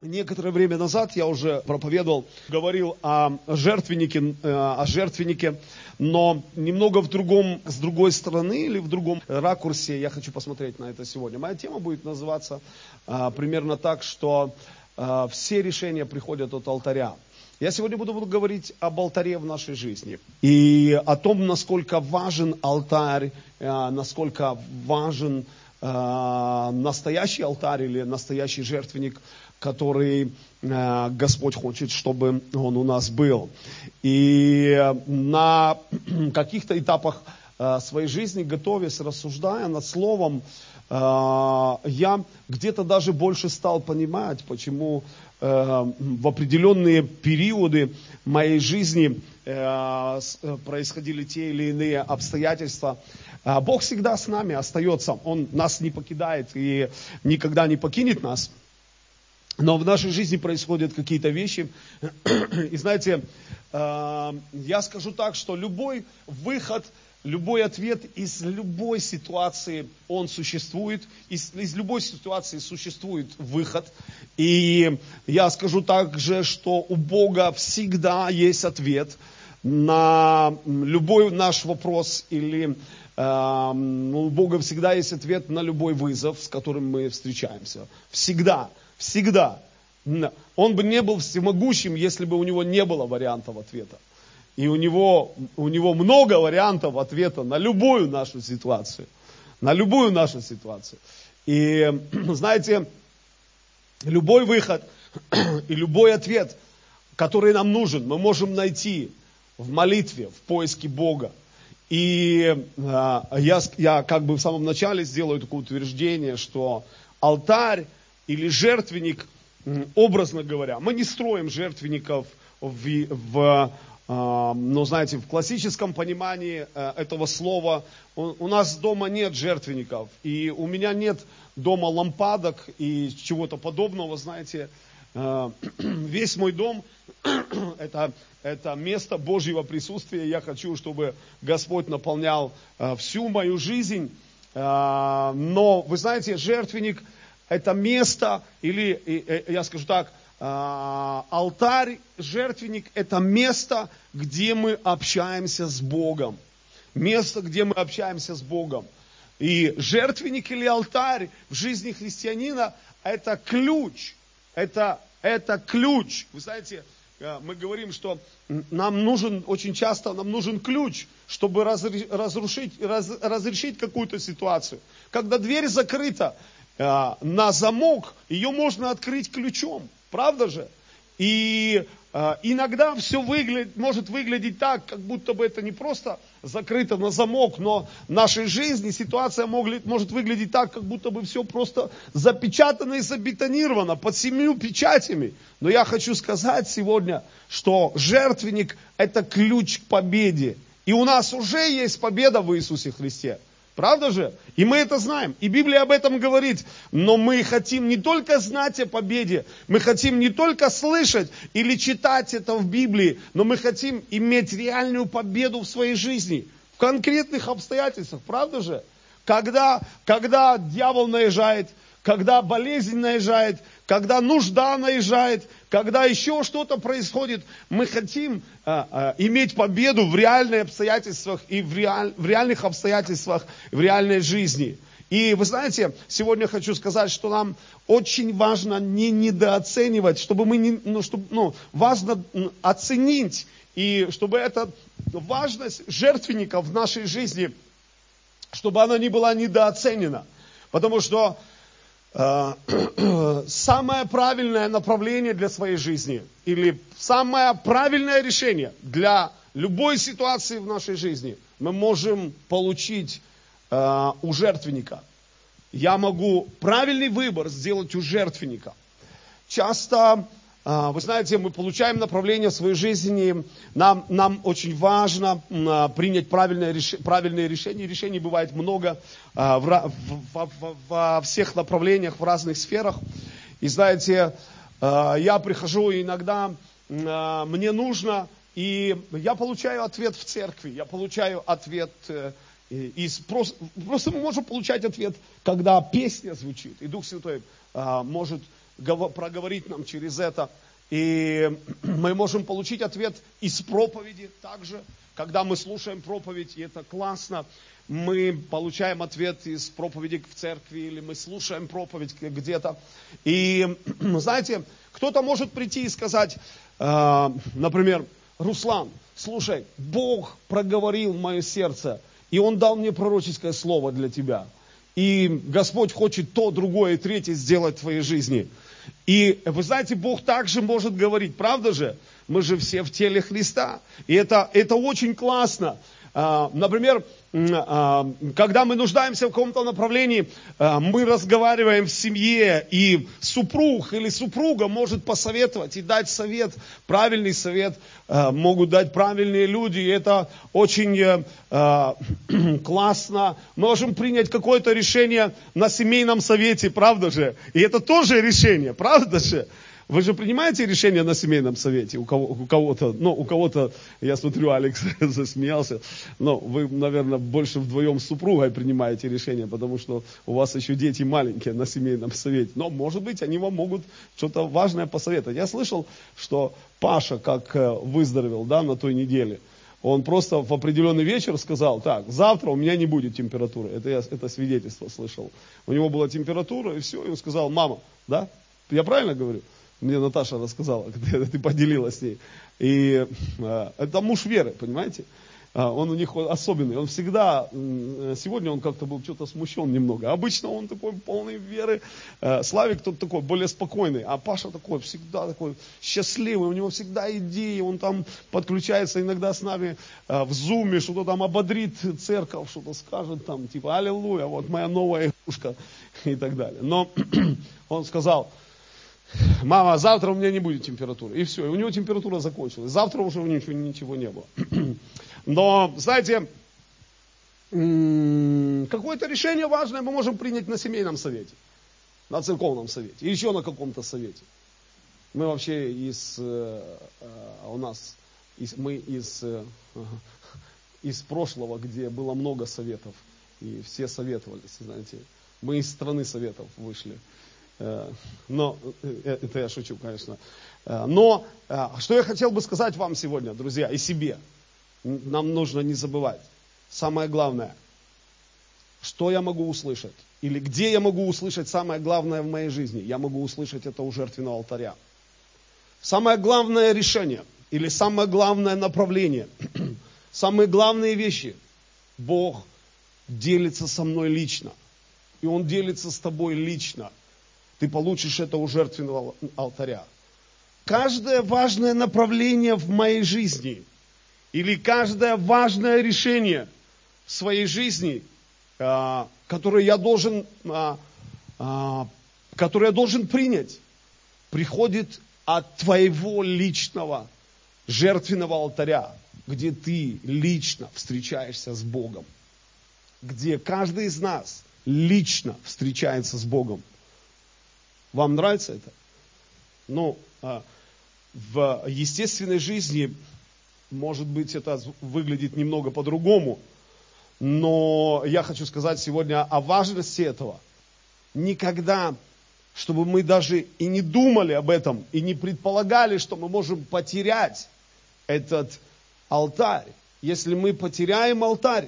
Некоторое время назад я уже проповедовал, говорил о жертвеннике, но немного с другой стороны или в другом ракурсе я хочу посмотреть на это сегодня. Моя тема будет называться примерно так, что все решения приходят от алтаря. Я сегодня буду говорить об алтаре в нашей жизни и о том, насколько важен алтарь, насколько важен настоящий алтарь или настоящий жертвенник, который Господь хочет, чтобы он у нас был. И на каких-то этапах своей жизни, готовясь, рассуждая над Словом, я где-то даже больше стал понимать, почему в определенные периоды моей жизни происходили те или иные обстоятельства. Бог всегда с нами остается, Он нас не покидает и никогда не покинет нас. Но в нашей жизни происходят какие-то вещи. И знаете, я скажу так, что любой выход, любой ответ из любой ситуации, он существует. Из любой ситуации существует выход. И я скажу также, что у Бога всегда есть ответ на любой наш вопрос или у Бога всегда есть ответ на любой вызов, с которым мы встречаемся. Всегда. Всегда. Он бы не был всемогущим, если бы у него не было вариантов ответа. И у него много вариантов ответа на любую нашу ситуацию. На любую нашу ситуацию. И знаете, любой выход и любой ответ, который нам нужен, мы можем найти в молитве, в поиске Бога. И я как бы в самом начале сделаю такое утверждение, что алтарь или жертвенник, образно говоря, мы не строим жертвенников в классическом понимании этого слова. У нас дома нет жертвенников, и у меня нет дома лампадок и чего-то подобного, знаете. Весь мой дом это место Божьего присутствия. Я хочу, чтобы Господь наполнял всю мою жизнь. Но, вы знаете, жертвенник – это место, или, я скажу так, алтарь, жертвенник – это место, где мы общаемся с Богом. Место, где мы общаемся с Богом. И жертвенник или алтарь в жизни христианина – это ключ. Это ключ. Вы знаете, мы говорим, что очень часто нам нужен ключ, чтобы разрешить какую-то ситуацию. Когда дверь закрыта на замок, ее можно открыть ключом. Правда же? И иногда все может выглядеть так, как будто бы это не просто закрыто на замок, но в нашей жизни ситуация может выглядеть так, как будто бы все просто запечатано и забетонировано под 7 печатями. Но я хочу сказать сегодня, что жертвенник – это ключ к победе. И у нас уже есть победа в Иисусе Христе. Правда же? И мы это знаем. И Библия об этом говорит. Но мы хотим не только знать о победе, мы хотим не только слышать или читать это в Библии, но мы хотим иметь реальную победу в своей жизни. В конкретных обстоятельствах. Правда же? Когда дьявол наезжает, когда болезнь наезжает, когда нужда наезжает, когда еще что-то происходит, мы хотим иметь победу в реальных обстоятельствах и в реальных обстоятельствах, в реальной жизни. И вы знаете, сегодня хочу сказать, что нам очень важно не недооценивать, важно оценить, и чтобы эта важность жертвенника в нашей жизни, чтобы она не была недооценена. Потому что самое правильное направление для своей жизни или самое правильное решение для любой ситуации в нашей жизни мы можем получить у жертвенника. Я могу правильный выбор сделать у жертвенника. Часто, вы знаете, мы получаем направление в своей жизни, нам очень важно принять правильные решения. Решений бывает много во всех направлениях, в разных сферах. И знаете, я прихожу иногда, мне нужно, и я получаю ответ в церкви, я получаю ответ просто мы можем получать ответ, когда песня звучит, и Дух Святой может проговорить нам через это. И мы можем получить ответ из проповеди также. Когда мы слушаем проповедь, и это классно, мы получаем ответ из проповеди в церкви, или мы слушаем проповедь где-то. И, знаете, кто-то может прийти и сказать, например, Руслан, слушай, Бог проговорил в мое сердце, и Он дал мне пророческое слово для тебя. И Господь хочет то, другое и третье сделать в твоей жизни. И вы знаете, Бог также может говорить, правда же? Мы же все в теле Христа. И это очень классно. Например, когда мы нуждаемся в каком-то направлении, мы разговариваем в семье, и супруг или супруга может посоветовать и дать совет, правильный совет, могут дать правильные люди, и это очень классно. Мы можем принять какое-то решение на семейном совете, правда же? И это тоже решение, правда же? Вы же принимаете решения на семейном совете у кого-то, я смотрю, Алекс засмеялся, но вы, наверное, больше вдвоем с супругой принимаете решения, потому что у вас еще дети маленькие на семейном совете. Но, может быть, они вам могут что-то важное посоветовать. Я слышал, что Паша, как выздоровел, на той неделе, он просто в определенный вечер сказал, так, завтра у меня не будет температуры. Это свидетельство слышал. У него была температура, и все, и он сказал, мама, да? Я правильно говорю? Мне Наташа рассказала, когда ты поделилась с ней. И это муж веры, понимаете? Он у них особенный. Он всегда, сегодня он как-то был что-то смущен немного. Обычно он такой полный веры. Славик тот такой, более спокойный. А Паша такой, всегда такой счастливый. У него всегда идеи. Он там подключается иногда с нами в зуме, что-то там ободрит церковь, что-то скажет там, типа, аллилуйя, вот моя новая игрушка и так далее. Но он сказал, мама, завтра у меня не будет температуры. И все, и у него температура закончилась. Завтра уже у него ничего не было. Но, знаете, какое-то решение важное мы можем принять на семейном совете, на церковном совете, или еще на каком-то совете. Мы вообще из прошлого, где было много советов, и все советовались, знаете. Мы из страны советов вышли. Но, это я шучу, конечно. Но, что я хотел бы сказать вам сегодня, друзья, и себе. Нам нужно не забывать. Самое главное, что я могу услышать, или где я могу услышать самое главное в моей жизни. Я могу услышать это у жертвенного алтаря. Самое главное решение, или самое главное направление, самые главные вещи. Бог делится со мной лично. И Он делится с тобой лично. Ты получишь это у жертвенного алтаря. Каждое важное направление в моей жизни, или каждое важное решение в своей жизни, которое я должен принять, приходит от твоего личного жертвенного алтаря, где ты лично встречаешься с Богом, где каждый из нас лично встречается с Богом. Вам нравится это? Ну, в естественной жизни, может быть, это выглядит немного по-другому, но я хочу сказать сегодня о важности этого. Никогда, чтобы мы даже и не думали об этом, и не предполагали, что мы можем потерять этот алтарь. Если мы потеряем алтарь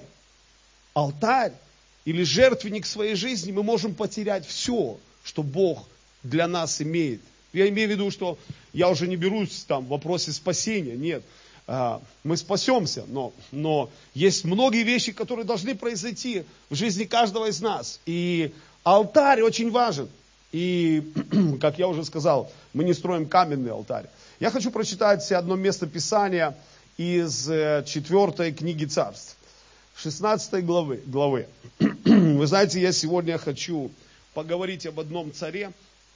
или жертвенник своей жизни, мы можем потерять все, что Бог для нас имеет. Я имею в виду, что я уже не берусь там в вопросе спасения, нет. Мы спасемся, но есть многие вещи, которые должны произойти в жизни каждого из нас. И алтарь очень важен. И, как я уже сказал, мы не строим каменный алтарь. Я хочу прочитать одно место Писания из 4 книги Царств, 16 главы. Вы знаете, я сегодня хочу поговорить об одном царе.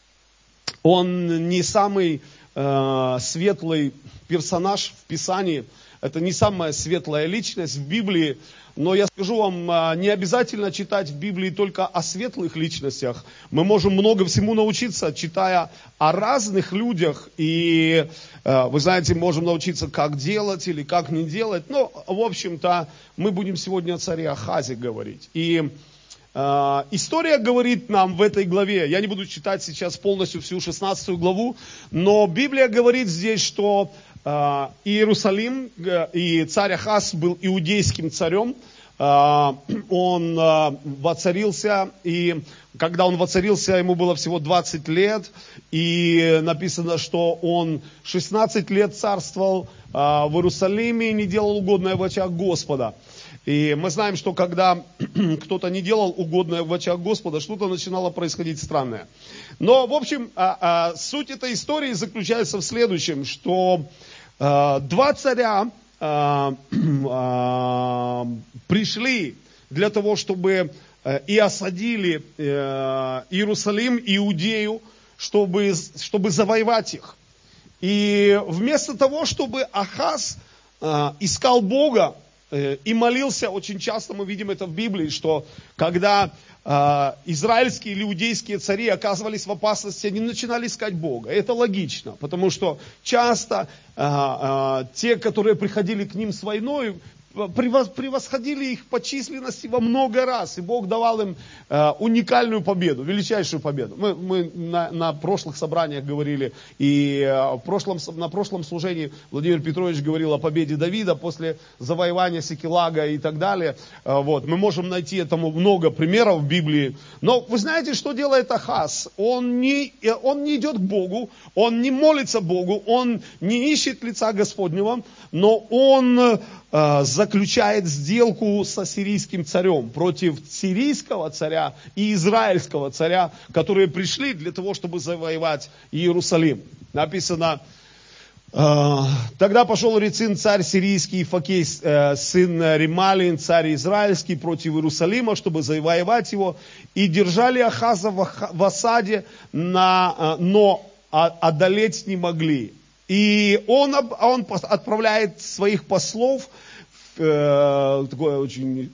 Он не самый светлый персонаж в Писании, это не самая светлая личность в Библии, но я скажу вам, не обязательно читать в Библии только о светлых личностях. Мы можем много всему научиться, читая о разных людях, и, вы знаете, можем научиться, как делать или как не делать. Но, в общем-то, мы будем сегодня о царе Ахазе говорить. И История говорит нам в этой главе, я не буду читать сейчас полностью всю 16 главу, но Библия говорит здесь, что Иерусалим и царь Ахаз был иудейским царем, он воцарился, и когда он воцарился, ему было всего 20 лет, и написано, что он 16 лет царствовал в Иерусалиме и не делал угодное в очах Господа. И мы знаем, что когда кто-то не делал угодное в очах Господа, что-то начинало происходить странное. Но, в общем, суть этой истории заключается в следующем, что два царя пришли для того, чтобы и осадили Иерусалим, Иудею, чтобы завоевать их. И вместо того, чтобы Ахаз искал Бога и молился, очень часто мы видим это в Библии, что когда израильские или иудейские цари оказывались в опасности, они начинали искать Бога. Это логично, потому что часто те, которые приходили к ним с войной, превосходили их по численности во много раз, и Бог давал им уникальную победу, величайшую победу. Мы на прошлых собраниях говорили, и на прошлом служении Владимир Петрович говорил о победе Давида после завоевания Сикилага и так далее. Вот. Мы можем найти этому много примеров в Библии. Но вы знаете, что делает Ахаз? Он не идет к Богу, он не молится Богу, он не ищет лица Господнего, но он заключает сделку с ассирийским царем против сирийского царя и израильского царя, которые пришли для того, чтобы завоевать Иерусалим. Написано: тогда пошел Рецин, царь сирийский, Факей, сын Ремалин, царь израильский, против Иерусалима, чтобы завоевать его, и держали Ахаза в осаде, но одолеть не могли. И он отправляет своих послов, такое очень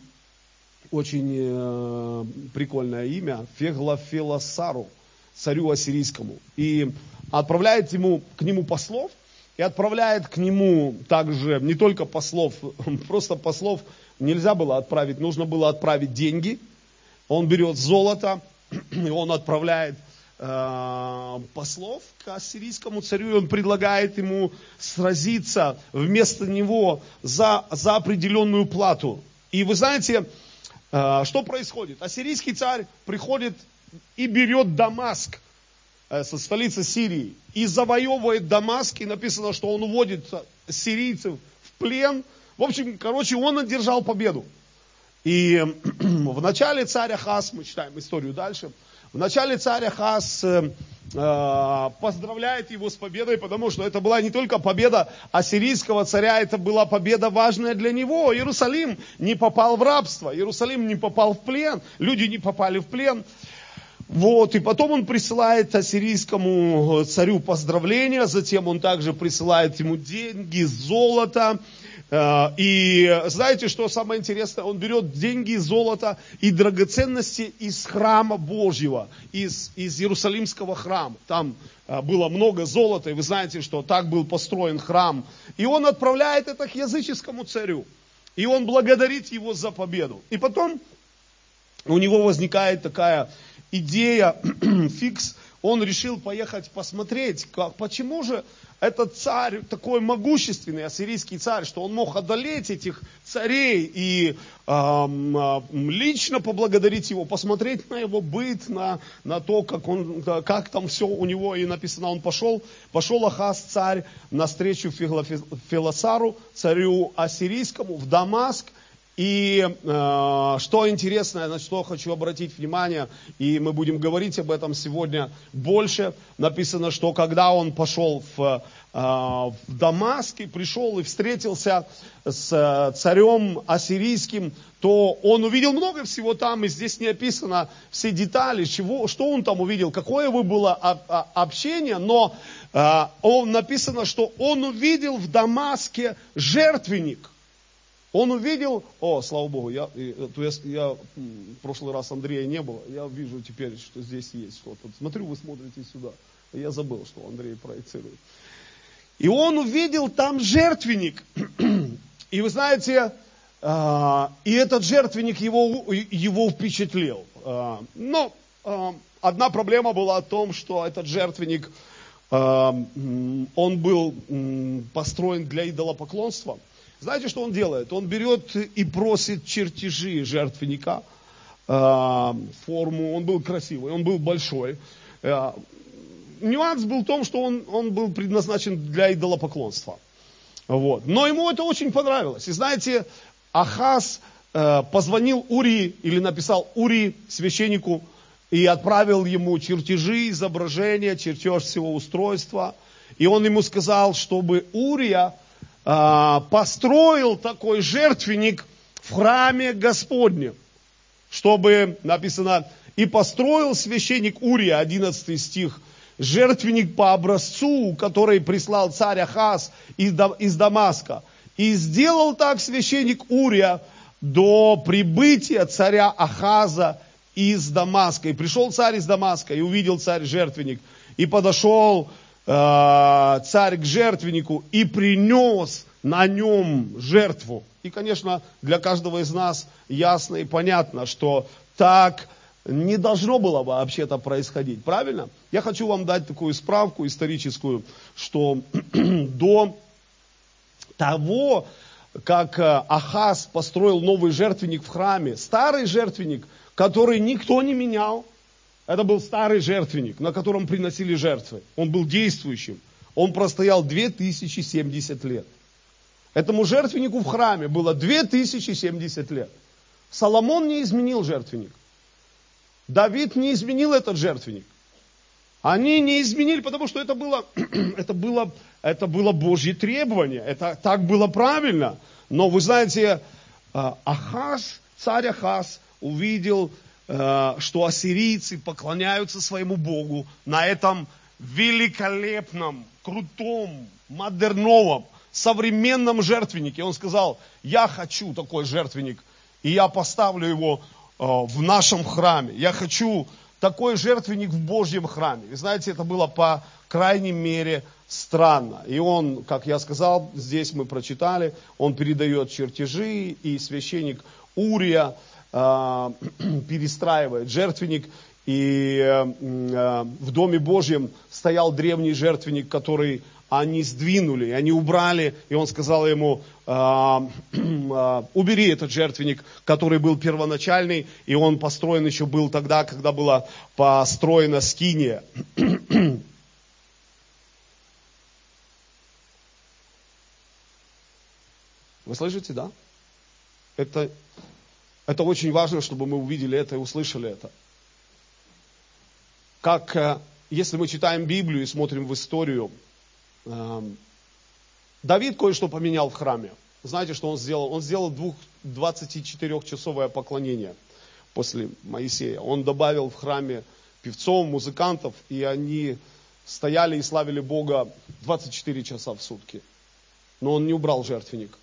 прикольное имя, Феглофелосару, царю ассирийскому. И отправляет к нему послов, и отправляет к нему также не только послов, просто послов нельзя было отправить, нужно было отправить деньги. Он берет золото, и он отправляет послов к ассирийскому царю, и он предлагает ему сразиться вместо него за определенную плату. И вы знаете, что происходит? Ассирийский царь приходит и берет Дамаск, со столицы Сирии, и завоевывает Дамаск, и написано, что он уводит сирийцев в плен. В общем, он одержал победу. И в начале царь Ахаз, мы читаем историю дальше, в начале царь Ахаз поздравляет его с победой, потому что это была не только победа ассирийского царя, это была победа важная для него. Иерусалим не попал в рабство, Иерусалим не попал в плен, люди не попали в плен. Вот, и потом он присылает ассирийскому царю поздравления, затем он также присылает ему деньги, золото. И знаете, что самое интересное? Он берет деньги, золото и драгоценности из храма Божьего, из Иерусалимского храма. Там было много золота, и вы знаете, что так был построен храм. И он отправляет это к языческому царю. И он благодарит его за победу. И потом у него возникает такая идея, фикс. Он решил поехать посмотреть, почему же этот царь такой могущественный, ассирийский царь, что он мог одолеть этих царей и лично поблагодарить его, посмотреть на его быт, на то, как там все у него. И написано, он пошел Ахаз, царь, навстречу Феглофелосару, царю ассирийскому, в Дамаск. И что интересно, на что хочу обратить внимание, и мы будем говорить об этом сегодня больше, написано, что когда он пошел в Дамаск и пришел и встретился с царем ассирийским, то он увидел много всего там, и здесь не описано все детали, что он там увидел, какое было общение, но написано, что он увидел в Дамаске жертвенник. Он увидел, слава Богу, я в прошлый раз Андрея не было, я вижу теперь, что здесь есть что-то. Смотрю, вы смотрите сюда. Я забыл, что Андрей проецирует. И он увидел там жертвенник. И вы знаете, И этот жертвенник его впечатлил. Но одна проблема была в том, что этот жертвенник, он был построен для идолопоклонства. Знаете, что он делает? Он берет и просит чертежи жертвенника, форму, он был красивый, он был большой. Нюанс был в том, что он был предназначен для идолопоклонства. Вот. Но ему это очень понравилось. И знаете, Ахаз позвонил Урии, или написал Урии, священнику, и отправил ему чертежи, изображения, чертеж всего устройства. И он ему сказал, чтобы Урия построил такой жертвенник в храме Господнем. Чтобы, написано, и построил священник Урия, 11 стих, жертвенник по образцу, который прислал царь Ахаз из Дамаска. И сделал так священник Урия до прибытия царя Ахаза из Дамаска. И пришел царь из Дамаска, и увидел царь жертвенник. И подошел царь к жертвеннику и принес на нем жертву. И, конечно, для каждого из нас ясно и понятно, что так не должно было бы вообще-то происходить. Правильно? Я хочу вам дать такую справку историческую, что до того, как Ахаз построил новый жертвенник в храме, старый жертвенник, который никто не менял, это был старый жертвенник, на котором приносили жертвы. Он был действующим. Он простоял 2070 лет. Этому жертвеннику в храме было 2070 лет. Соломон не изменил жертвенник. Давид не изменил этот жертвенник. Они не изменили, потому что это было Божье требование. Это так было правильно. Но вы знаете, царь Ахаз увидел, что ассирийцы поклоняются своему Богу на этом великолепном, крутом, модерновом, современном жертвеннике. Он сказал, я хочу такой жертвенник, и я поставлю его в нашем храме. Я хочу такой жертвенник в Божьем храме. И знаете, это было по крайней мере странно. И он, как я сказал, здесь мы прочитали, он передает чертежи, и священник Урия перестраивает жертвенник. И в Доме Божьем стоял древний жертвенник, который они сдвинули, они убрали, и он сказал ему, убери этот жертвенник, который был первоначальный, и он построен еще был тогда, когда была построена скиния. Вы слышите, да? Это очень важно, чтобы мы увидели это и услышали это. Как, если мы читаем Библию и смотрим в историю, Давид кое-что поменял в храме. Знаете, что он сделал? Он сделал 24-часовое поклонение после Моисея. Он добавил в храме певцов, музыкантов, и они стояли и славили Бога 24 часа в сутки. Но он не убрал жертвенник.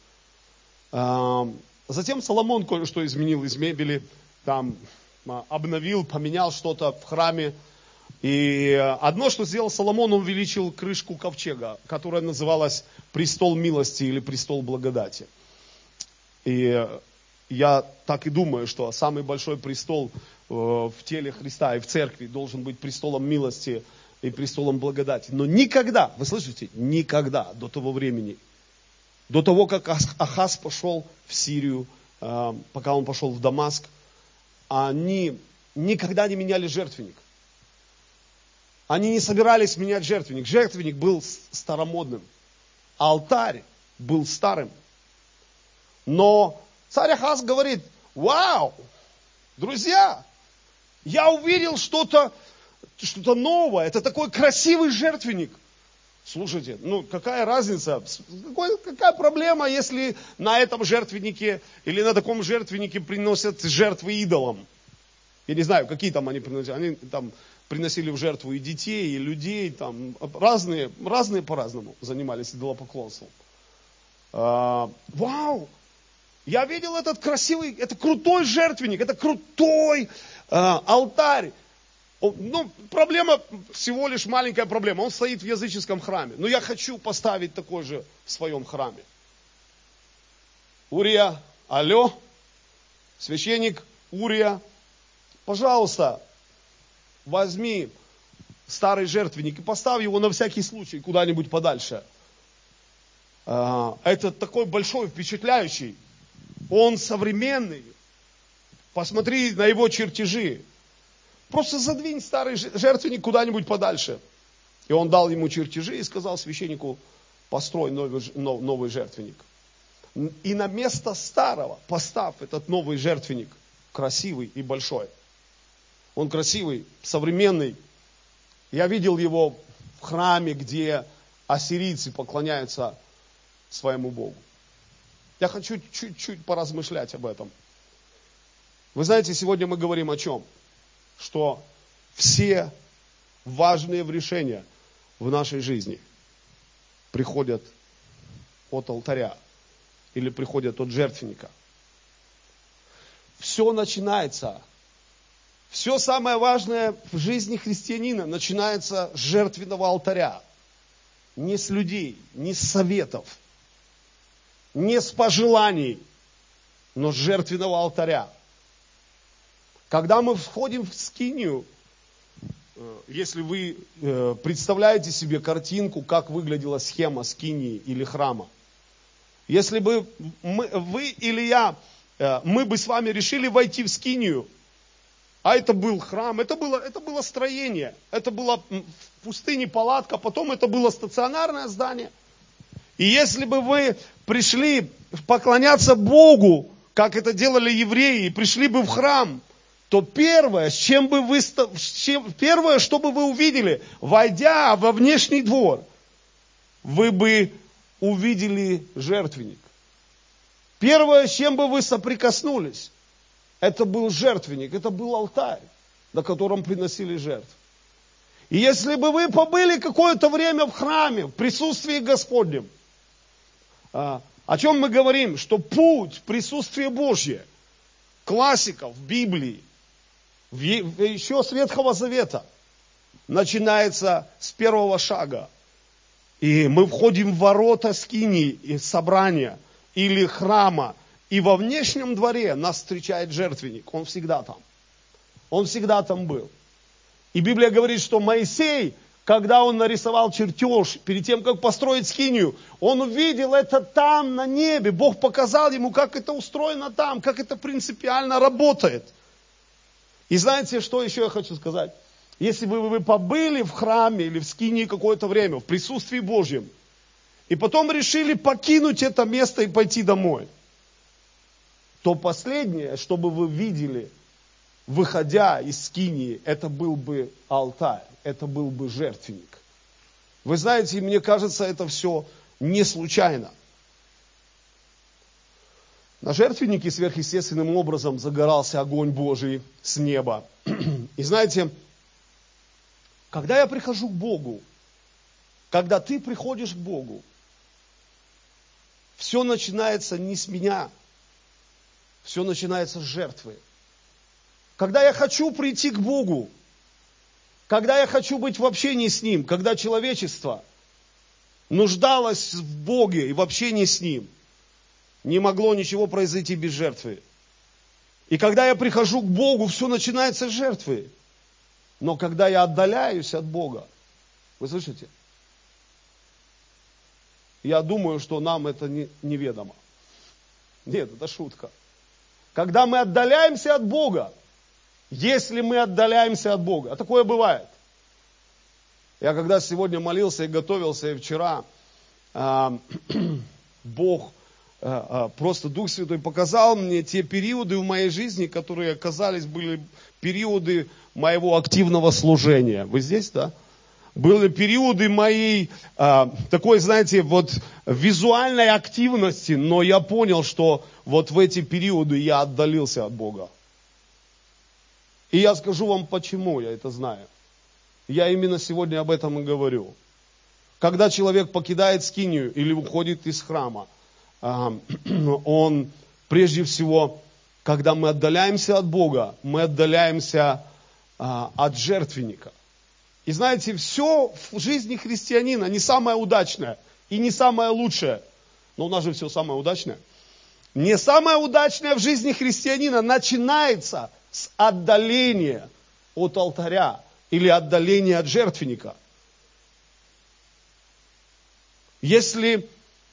Затем Соломон кое-что изменил из мебели, там обновил, поменял что-то в храме. И одно, что сделал Соломон, он увеличил крышку ковчега, которая называлась престол милости или престол благодати. И я так и думаю, что самый большой престол в теле Христа и в церкви должен быть престолом милости и престолом благодати. Но никогда, вы слышите, никогда до того времени, до того, как Ахаз пошел в Сирию, пока он пошел в Дамаск, они никогда не меняли жертвенник. Они не собирались менять жертвенник. Жертвенник был старомодным. Алтарь был старым. Но царь Ахаз говорит, вау, друзья, я увидел что-то новое. Это такой красивый жертвенник. Слушайте, какая разница, какая проблема, если на этом жертвеннике или на таком жертвеннике приносят жертвы идолам? Я не знаю, какие там они приносят. Они там приносили в жертву и детей, и людей, там разные по-разному занимались идолопоклонством. Вау! Я видел этот красивый, это крутой жертвенник, это крутой алтарь. Проблема, всего лишь маленькая проблема. Он стоит в языческом храме. Но я хочу поставить такой же в своем храме. Урия алло, священник Урия, пожалуйста, возьми старый жертвенник и поставь его на всякий случай куда-нибудь подальше. Это такой большой, впечатляющий. Он современный. Посмотри на его чертежи. Просто задвинь старый жертвенник куда-нибудь подальше. И он дал ему чертежи и сказал священнику, построй новый жертвенник. И на место старого поставь этот новый жертвенник, красивый и большой. Он красивый, современный. Я видел его в храме, где ассирийцы поклоняются своему Богу. Я хочу чуть-чуть поразмышлять об этом. Вы знаете, сегодня мы говорим о чем? Что все важные решения в нашей жизни приходят от алтаря или приходят от жертвенника. Все начинается, все самое важное в жизни христианина начинается с жертвенного алтаря. Не с людей, не с советов, не с пожеланий, но с жертвенного алтаря. Когда мы входим в скинию, если вы представляете себе картинку, как выглядела схема скинии или храма, если бы вы или я, мы бы с вами решили войти в скинию, а это был храм, это было строение, это была в пустыне палатка, потом это было стационарное здание. И если бы вы пришли поклоняться Богу, как это делали евреи, и пришли бы в храм, то первое, что бы вы увидели, войдя во внешний двор, вы бы увидели жертвенник. Первое, с чем бы вы соприкоснулись, это был жертвенник, это был алтарь, на котором приносили жертвы. И если бы вы побыли какое-то время в храме, в присутствии Господнем, о чем мы говорим? Что путь присутствия Божье, классика в Библии, еще с Ветхого Завета, начинается с первого шага. И мы входим в ворота скинии и собрания или храма, и во внешнем дворе нас встречает жертвенник. Он всегда там. Он всегда там был. И Библия говорит, что Моисей, когда он нарисовал чертеж, перед тем, как построить скинию, он увидел это там, на небе. Бог показал ему, как это устроено там, как это принципиально работает. И знаете, что еще я хочу сказать? Если бы вы побыли в храме или в скинии какое-то время, в присутствии Божьем, и потом решили покинуть это место и пойти домой, то последнее, что бы вы видели, выходя из скинии, это был бы алтарь, это был бы жертвенник. Вы знаете, мне кажется, это все не случайно. На жертвеннике сверхъестественным образом загорался огонь Божий с неба. И знаете, когда я прихожу к Богу, когда ты приходишь к Богу, все начинается не с меня, все начинается с жертвы. Когда я хочу прийти к Богу, когда я хочу быть в общении с Ним, когда человечество нуждалось в Боге и в общении с Ним, не могло ничего произойти без жертвы. И когда я прихожу к Богу, все начинается с жертвы. Но когда я отдаляюсь от Бога, вы слышите? Я думаю, что нам это неведомо. Нет, это шутка. Когда мы отдаляемся от Бога, если мы отдаляемся от Бога, а такое бывает. Я когда сегодня молился и готовился, и вчера Бог, просто Дух Святой показал мне те периоды в моей жизни, которые оказались, были периоды моего активного служения. Вы здесь, да? Были периоды моей такой, знаете, вот визуальной активности, но я понял, что вот в эти периоды я отдалился от Бога. И я скажу вам, почему я это знаю. Я именно сегодня об этом и говорю. Когда человек покидает скинию или уходит из храма, он прежде всего, когда мы отдаляемся от Бога, мы отдаляемся от жертвенника. И знаете, все в жизни христианина не самое удачное и не самое лучшее, но у нас же все самое удачное. Не самое удачное в жизни христианина начинается с отдаления от алтаря или отдаления от жертвенника. Если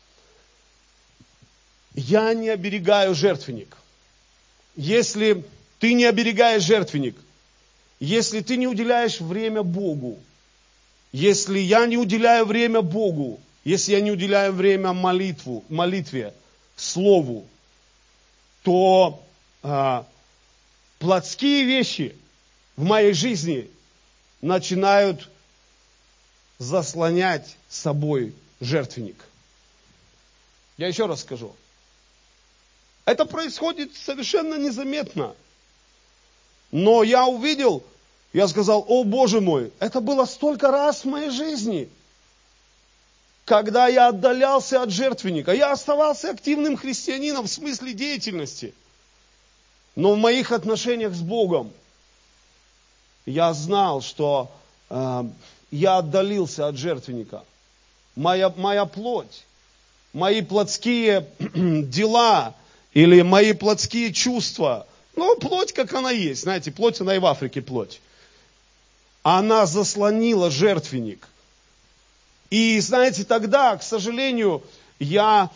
я не оберегаю жертвенник, если ты не оберегаешь жертвенник, если ты не уделяешь время Богу, если я не уделяю время Богу, если я не уделяю время молитве, Слову, то плотские вещи в моей жизни начинают заслонять собой жертвенник. Я еще раз скажу. Это происходит совершенно незаметно. Но я увидел, я сказал: о Боже мой, это было столько раз в моей жизни, когда я отдалялся от жертвенника. Я оставался активным христианином в смысле деятельности. Но в моих отношениях с Богом я знал, что я отдалился от жертвенника. Моя плоть, мои плотские дела или мои плотские чувства, плоть как она есть, знаете, плоть она и в Африке плоть. Она заслонила жертвенник. И знаете, тогда, к сожалению, я,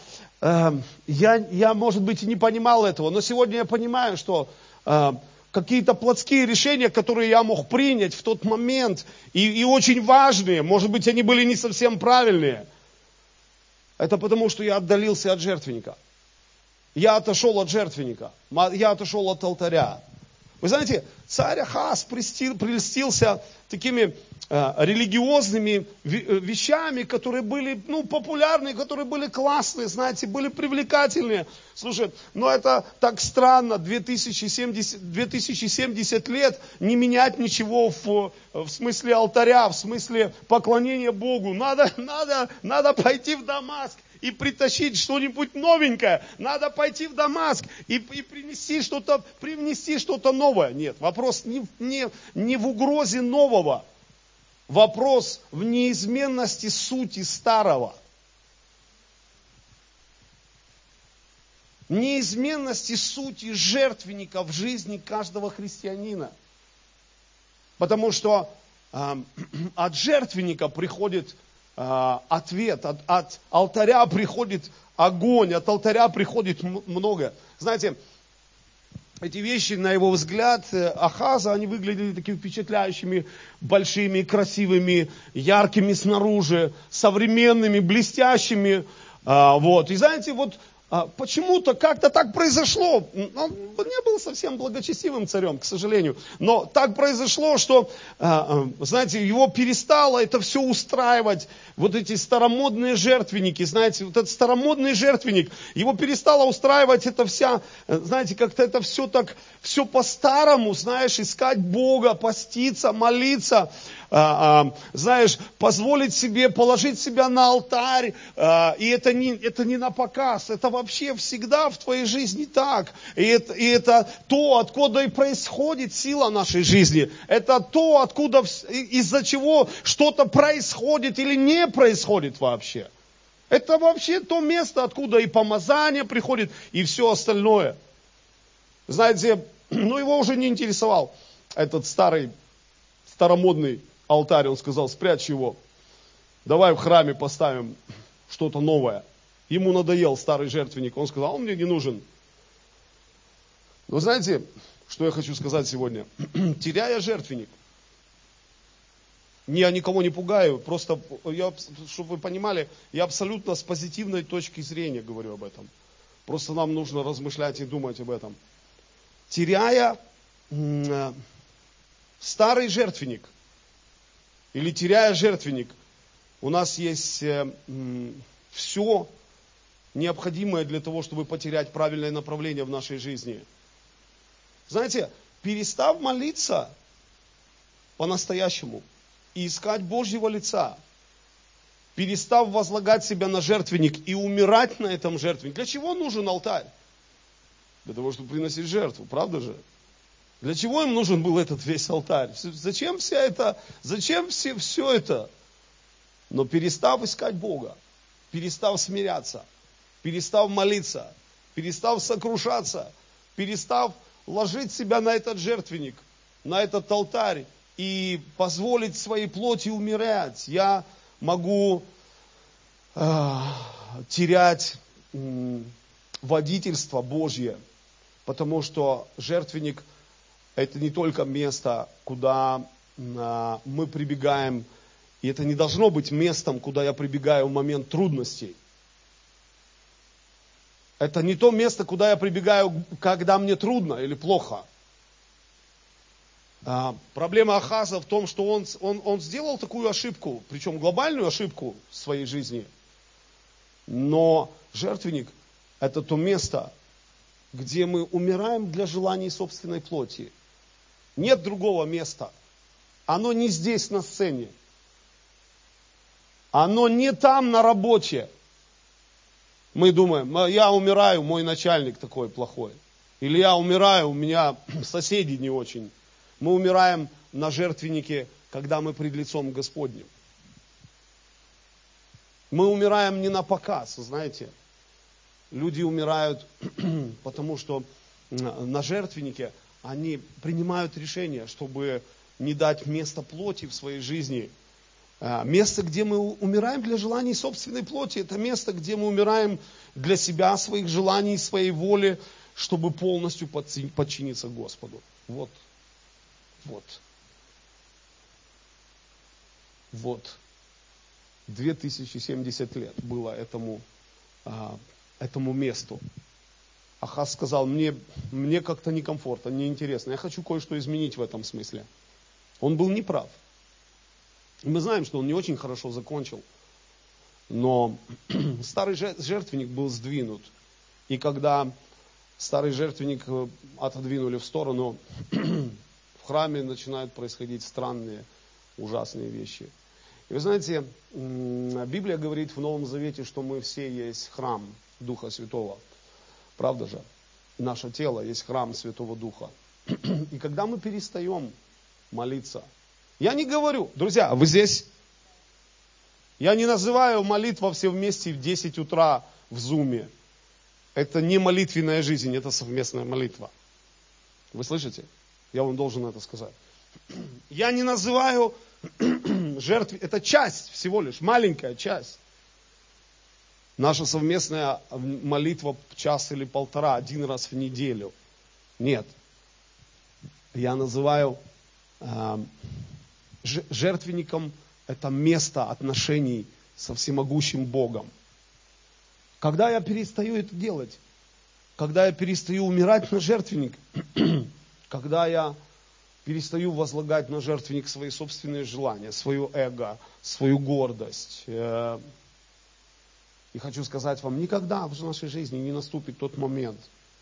может быть, и не понимал этого, но сегодня я понимаю, что какие-то плотские решения, которые я мог принять в тот момент, и очень важные, может быть, они были не совсем правильные, это потому, что я отдалился от жертвенника. Я отошел от жертвенника, я отошел от алтаря. Вы знаете, царь Ахаз прельстился такими религиозными вещами, которые были популярны, которые были классные, знаете, были привлекательные. Слушай, это так странно, 2070 лет не менять ничего в смысле алтаря, в смысле поклонения Богу. Надо пойти в Дамаск и притащить что-нибудь новенькое. Надо пойти в Дамаск и привнести что-то новое. Нет, вопрос не в угрозе нового. Вопрос в неизменности сути старого. Неизменности сути жертвенника в жизни каждого христианина. Потому что от жертвенника приходит ответ, от алтаря приходит огонь, от алтаря приходит многое. Знаете, эти вещи, на его взгляд, Ахаза, они выглядели такими впечатляющими, большими, красивыми, яркими снаружи, современными, блестящими. И знаете, почему-то как-то так произошло. Он не был совсем благочестивым царем, к сожалению. Но так произошло, что, знаете, его перестало это все устраивать. Вот эти старомодные жертвенники, знаете, вот этот старомодный жертвенник, его перестало устраивать это вся, знаете, как-то это все так, все по-старому, знаешь, искать Бога, поститься, молиться, знаешь, позволить себе, положить себя на алтарь. И это не на показ, это вообще всегда в твоей жизни так. И это то, откуда и происходит сила нашей жизни. Это то, откуда, из-за чего что-то происходит или не происходит вообще. Это вообще то место, откуда и помазание приходит, и все остальное. Знаете, его уже не интересовал этот старомодный алтарь. Он сказал: спрячь его, давай в храме поставим что-то новое. Ему надоел старый жертвенник, он сказал: он мне не нужен. Вы знаете, что я хочу сказать сегодня? Теряя жертвенник, я никого не пугаю, просто, чтобы вы понимали, я абсолютно с позитивной точки зрения говорю об этом. Просто нам нужно размышлять и думать об этом. Теряя старый жертвенник, или теряя жертвенник, у нас есть все необходимое для того, чтобы потерять правильное направление в нашей жизни. Знаете, перестав молиться по-настоящему и искать Божьего лица, перестав возлагать себя на жертвенник и умирать на этом жертвеннике. Для чего нужен алтарь? Для того, чтобы приносить жертву, правда же? Для чего им нужен был этот весь алтарь? Зачем все это? Но перестав искать Бога, перестав смиряться, перестав молиться, перестав сокрушаться, перестав ложить себя на этот жертвенник, на этот алтарь и позволить своей плоти умирать, я могу терять водительство Божье, потому что жертвенник – это не только место, куда мы прибегаем, и это не должно быть местом, куда я прибегаю в момент трудностей. Это не то место, куда я прибегаю, когда мне трудно или плохо. Проблема Ахаза в том, что он сделал такую ошибку, причем глобальную ошибку в своей жизни. Но жертвенник – это то место, где мы умираем для желаний собственной плоти. Нет другого места. Оно не здесь на сцене. Оно не там на работе. Мы думаем, я умираю, мой начальник такой плохой. Или я умираю, у меня соседи не очень. Мы умираем на жертвеннике, когда мы пред лицом Господним. Мы умираем не на показ, знаете. Люди умирают, потому что на жертвеннике они принимают решение, чтобы не дать место плоти в своей жизни. Место, где мы умираем для желаний собственной плоти, это место, где мы умираем для себя, своих желаний, своей воли, чтобы полностью подчиниться Господу. Вот. 2070 лет было этому месту. Ахаз сказал, мне как-то некомфортно, неинтересно. Я хочу кое-что изменить в этом смысле. Он был неправ. Мы знаем, что он не очень хорошо закончил. Но старый жертвенник был сдвинут. И когда старый жертвенник отодвинули в сторону, в храме начинают происходить странные, ужасные вещи. И вы знаете, Библия говорит в Новом Завете, что мы все есть храм Духа Святого. Правда же? Наше тело есть храм Святого Духа. И когда мы перестаем молиться, я не говорю, друзья, вы здесь? Я не называю молитва все вместе в 10 утра в Зуме. Это не молитвенная жизнь, это совместная молитва. Вы слышите? Я вам должен это сказать. Я не называю жертв, это часть всего лишь, маленькая часть. Наша совместная молитва час или полтора, один раз в неделю. Нет. Я называю жертвенником это место отношений со всемогущим Богом. Когда я перестаю это делать, когда я перестаю умирать на жертвенник, когда я перестаю возлагать на жертвенник свои собственные желания, свое эго, свою гордость. И хочу сказать вам, никогда в нашей жизни не наступит тот момент,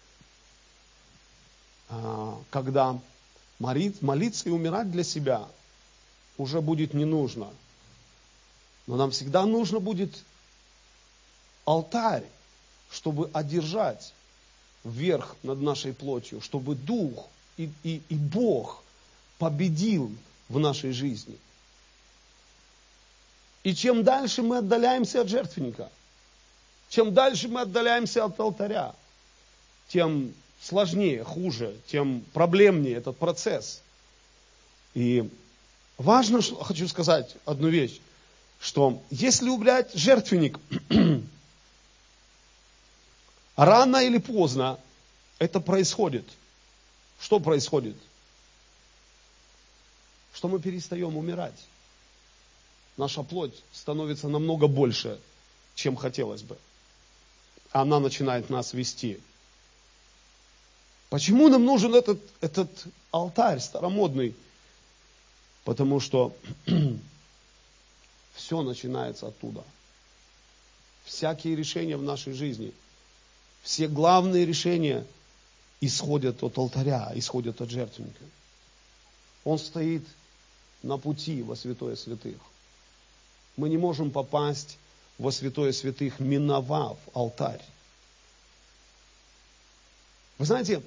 когда молиться и умирать для себя уже будет не нужно. Но нам всегда нужно будет алтарь, чтобы одержать верх над нашей плотью, чтобы Дух и Бог победил в нашей жизни. И чем дальше мы отдаляемся от жертвенника, чем дальше мы отдаляемся от алтаря, тем сложнее, хуже, тем проблемнее этот процесс. И важно, хочу сказать одну вещь, что если убрать жертвенник, рано или поздно это происходит. Что происходит? Что мы перестаем умирать. Наша плоть становится намного больше, чем хотелось бы. Она начинает нас вести. Почему нам нужен этот алтарь старомодный? Потому что все начинается оттуда. Всякие решения в нашей жизни, все главные решения исходят от алтаря, исходят от жертвенника. Он стоит на пути во святое святых. Мы не можем попасть во святое святых, миновав алтарь. Вы знаете,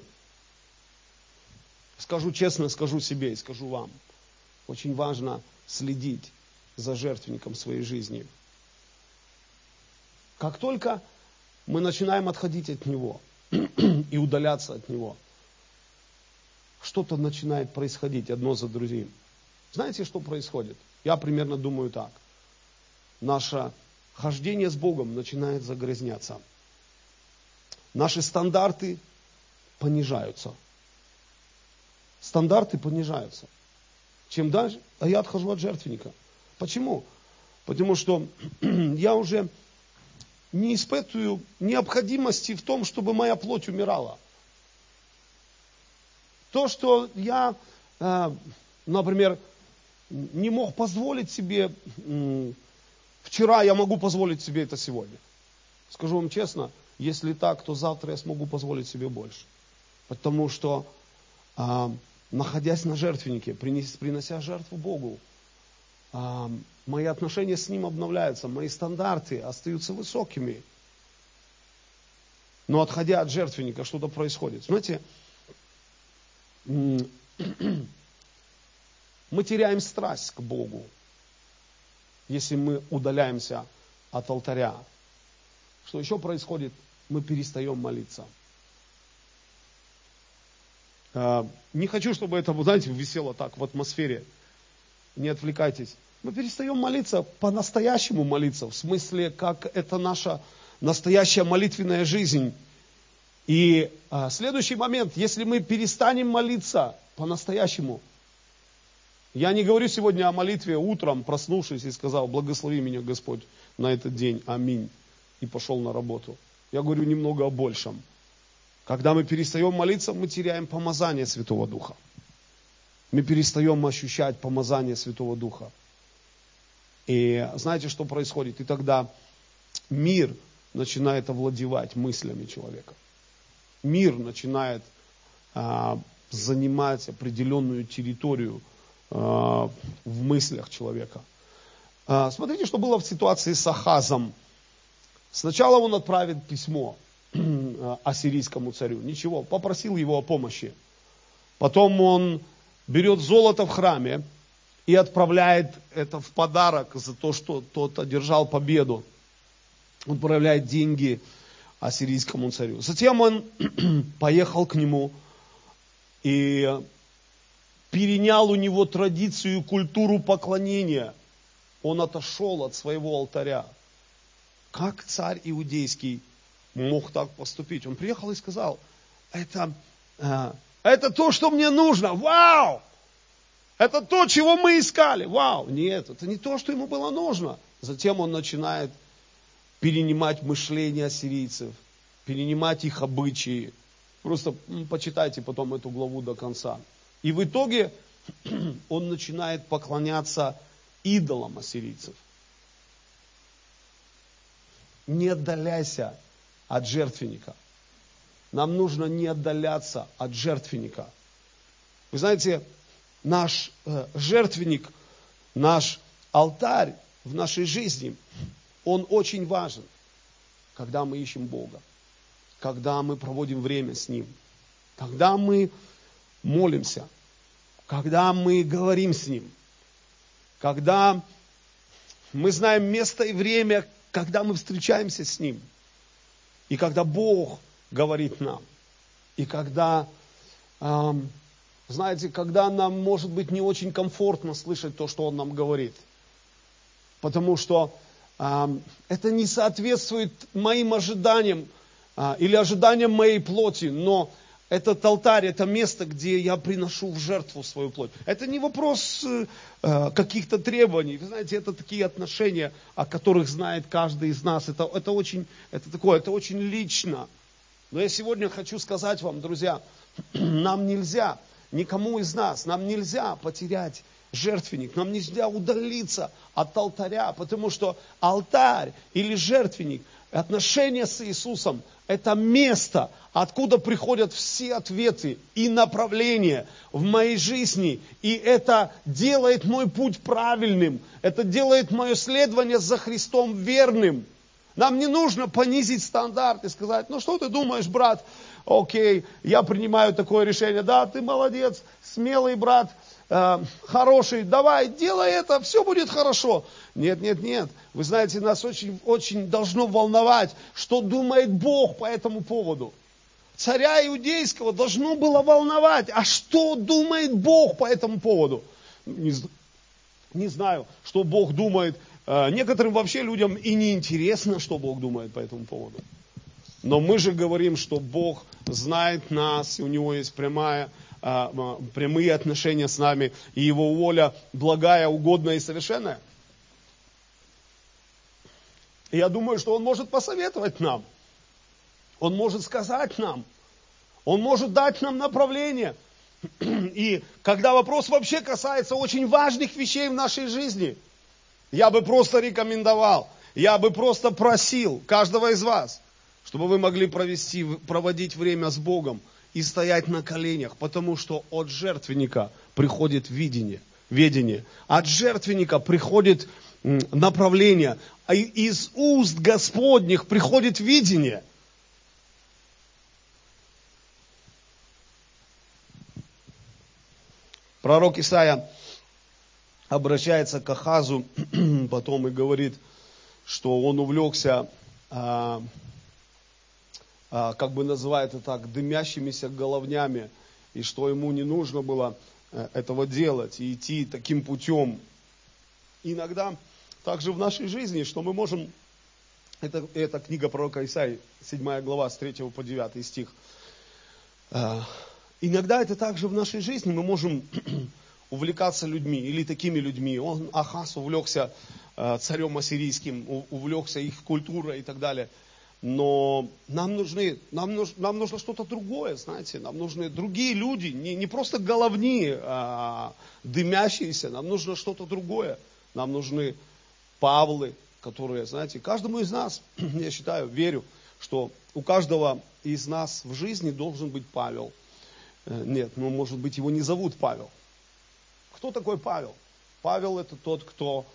скажу честно, скажу себе и скажу вам, очень важно следить за жертвенником своей жизни. Как только мы начинаем отходить от него, и удаляться от него, что-то начинает происходить одно за другим. Знаете, что происходит? Я примерно думаю так. Наше хождение с Богом начинает загрязняться. Наши стандарты понижаются. Стандарты понижаются. Чем дальше? А я отхожу от жертвенника. Почему? Потому что я уже не испытываю необходимости в том, чтобы моя плоть умирала. То, что я, например, не мог позволить себе вчера, я могу позволить себе это сегодня. Скажу вам честно, если так, то завтра я смогу позволить себе больше. Потому что, находясь на жертвеннике, принося жертву Богу, мои отношения с Ним обновляются, мои стандарты остаются высокими. Но отходя от жертвенника, что-то происходит. Знаете, мы теряем страсть к Богу, если мы удаляемся от алтаря. Что еще происходит? Мы перестаем молиться. Не хочу, чтобы это, знаете, висело так в атмосфере. Не отвлекайтесь. Мы перестаем молиться, по-настоящему молиться, в смысле, как это наша настоящая молитвенная жизнь. И следующий момент, если мы перестанем молиться по-настоящему, я не говорю сегодня о молитве утром, проснувшись и сказал: благослови меня, Господь, на этот день, аминь, и пошел на работу. Я говорю немного о большем. Когда мы перестаем молиться, мы теряем помазание Святого Духа. Мы перестаем ощущать помазание Святого Духа. И знаете, что происходит? И тогда мир начинает овладевать мыслями человека. Мир начинает занимать определенную территорию в мыслях человека. Смотрите, что было в ситуации с Ахазом. Сначала он отправит письмо ассирийскому царю. Ничего, попросил его о помощи. Потом он берет золото в храме и отправляет это в подарок за то, что тот одержал победу. Он отправляет деньги ассирийскому царю. Затем он поехал к нему и перенял у него традицию и культуру поклонения. Он отошел от своего алтаря. Как царь иудейский мог так поступить? Он приехал и сказал: это то, что мне нужно. Вау! Это то, чего мы искали. Вау! Нет, это не то, что ему было нужно. Затем он начинает перенимать мышление ассирийцев, перенимать их обычаи. Просто почитайте потом эту главу до конца. И в итоге он начинает поклоняться идолам ассирийцев. Не отдаляйся от жертвенника. Нам нужно не отдаляться от жертвенника. Вы знаете, наш жертвенник, наш алтарь в нашей жизни, он очень важен, когда мы ищем Бога, когда мы проводим время с Ним, когда мы молимся, когда мы говорим с Ним, когда мы знаем место и время, когда мы встречаемся с Ним, и когда Бог говорит нам, и когда, знаете, когда нам может быть не очень комфортно слышать то, что Он нам говорит, потому что это не соответствует моим ожиданиям или ожиданиям моей плоти, но этот алтарь, это место, где я приношу в жертву свою плоть. Это не вопрос каких-то требований. Вы знаете, это такие отношения, о которых знает каждый из нас. Это очень лично. Но я сегодня хочу сказать вам, друзья, нам нельзя, никому из нас, нам нельзя потерять жертвенник, нам нельзя удалиться от алтаря, потому что алтарь или жертвенник, отношения с Иисусом, это место, откуда приходят все ответы и направления в моей жизни. И это делает мой путь правильным. Это делает мое следование за Христом верным. Нам не нужно понизить стандарт и сказать: ну что ты думаешь, брат? Окей, я принимаю такое решение. Да, ты молодец, смелый брат, хороший, давай, делай это, все будет хорошо. Нет. Вы знаете, нас очень должно волновать, что думает Бог по этому поводу. царя иудейского должно было волновать, а что думает Бог по этому поводу? Не знаю, что Бог думает. Некоторым вообще людям и не интересно, что Бог думает по этому поводу. Но мы же говорим, что Бог знает нас, и у Него есть прямые отношения с нами, и Его воля благая, угодная и совершенная. И я думаю, что Он может посоветовать нам. Он может сказать нам. Он может дать нам направление. И когда вопрос вообще касается очень важных вещей в нашей жизни, я бы просто рекомендовал, я бы просто просил каждого из вас, чтобы вы могли проводить время с Богом и стоять на коленях, потому что от жертвенника приходит ведение, от жертвенника приходит направление, а из уст Господних приходит видение. Пророк Исаия обращается к Ахазу потом и говорит, что он увлекся, как бы называет это так, дымящимися головнями, и что ему не нужно было этого делать и идти таким путем. Иногда также в нашей жизни, что мы можем, это книга пророка Исаии, 7 глава, с 3 по 9 стих. Иногда это также в нашей жизни мы можем увлекаться людьми или такими людьми. Ахаз увлекся царем ассирийским, увлекся их культурой и так далее. Но нам нужно что-то другое, знаете, нам нужны другие люди, не просто головни, дымящиеся, нам нужно что-то другое. Нам нужны Павлы, которые, знаете, каждому из нас, я считаю, верю, что у каждого из нас в жизни должен быть Павел. Нет, может быть, его не зовут Павел. Кто такой Павел? Павел это тот, кто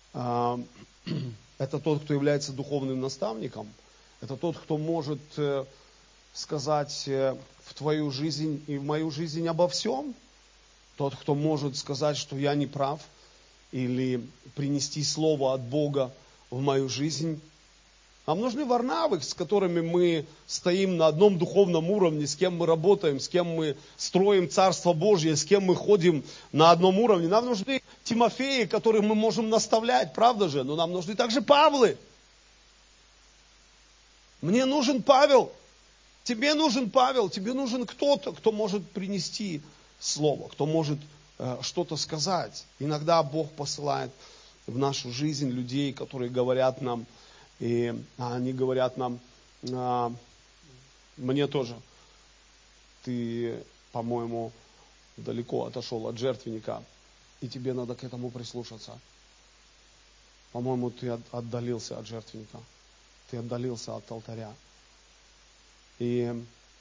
является духовным наставником. Это тот, кто может сказать в твою жизнь и в мою жизнь обо всем. Тот, кто может сказать, что я не прав, или принести слово от Бога в мою жизнь. Нам нужны Варнавы, с которыми мы стоим на одном духовном уровне, с кем мы работаем, с кем мы строим Царство Божье, с кем мы ходим на одном уровне. Нам нужны Тимофеи, которых мы можем наставлять, правда же? Но нам нужны также Павлы. Мне нужен Павел, тебе нужен Павел, тебе нужен кто-то, кто может принести слово, кто может что-то сказать. Иногда Бог посылает в нашу жизнь людей, которые говорят нам, и они говорят нам, мне тоже, ты, по-моему, далеко отошел от жертвенника, и тебе надо к этому прислушаться. По-моему, ты отдалился от жертвенника. Ты отдалился от алтаря. И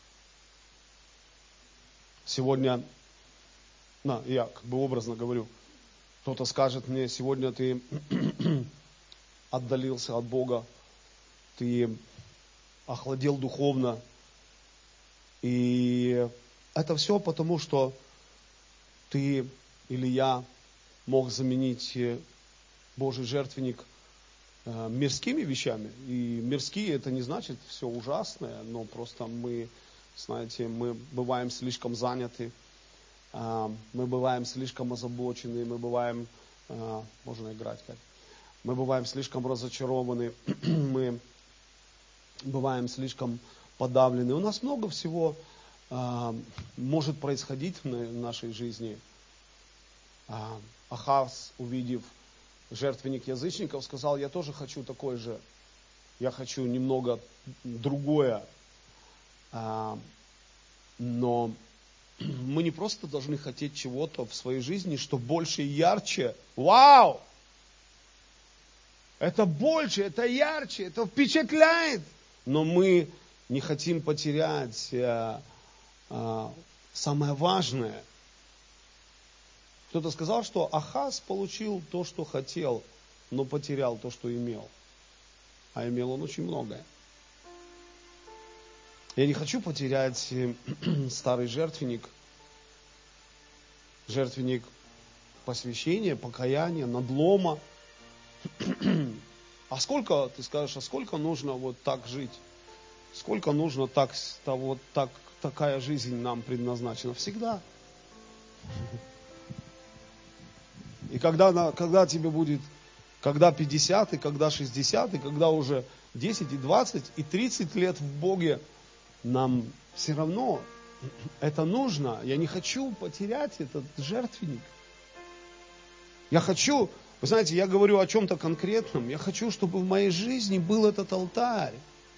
сегодня, я как бы образно говорю, кто-то скажет мне, сегодня ты отдалился от Бога, ты охладел духовно. И это все потому, что ты или я мог заменить Божий жертвенник мирскими вещами. И мирские это не значит все ужасное, но просто мы, знаете, мы бываем слишком заняты, мы бываем слишком озабочены, мы бываем, можно играть как, мы бываем слишком разочарованы, мы бываем слишком подавлены. У нас много всего может происходить в нашей жизни. Ахаз, увидев жертвенник язычников, сказал, я тоже хочу такой же, я хочу немного другое. Но мы не просто должны хотеть чего-то в своей жизни, что больше и ярче. Вау! Это больше, это ярче, это впечатляет. Но мы не хотим потерять самое важное. Кто-то сказал, что Ахаз получил то, что хотел, но потерял то, что имел. А имел он очень многое. Я не хочу потерять старый жертвенник посвящения, покаяния, надлома. А сколько, ты скажешь, а сколько нужно вот так жить? Сколько нужно такая жизнь нам предназначена? Всегда. И когда тебе будет, когда 50, и когда 60, и когда уже 10, и 20, и 30 лет в Боге, нам все равно это нужно. Я не хочу потерять этот жертвенник. Я хочу, вы знаете, я говорю о чем-то конкретном. Я хочу, чтобы в моей жизни был этот алтарь.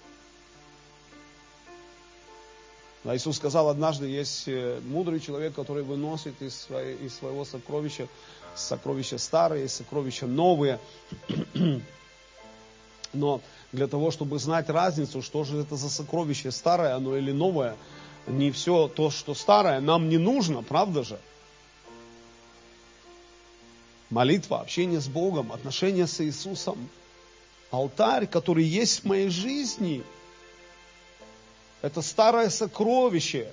А Иисус сказал, однажды есть мудрый человек, который выносит из своего сокровища старые, сокровища новые. Но для того, чтобы знать разницу, что же это за сокровище, старое оно или новое, не все то, что старое, нам не нужно, правда же? Молитва, общение с Богом, отношения с Иисусом, алтарь, который есть в моей жизни, это старое сокровище.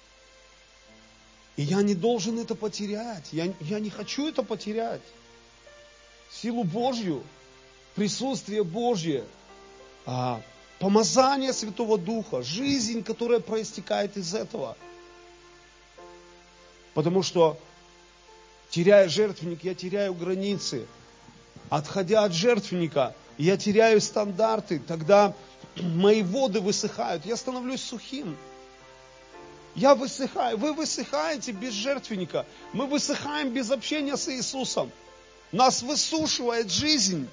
И я не должен это потерять. Я не хочу это потерять. Силу Божью, присутствие Божье, помазание Святого Духа, жизнь, которая проистекает из этого. Потому что, теряя жертвенник, я теряю границы. Отходя от жертвенника, я теряю стандарты. Тогда мои воды высыхают, я становлюсь сухим. Я высыхаю, вы высыхаете без жертвенника. Мы высыхаем без общения с Иисусом. Нас высушивает жизнь.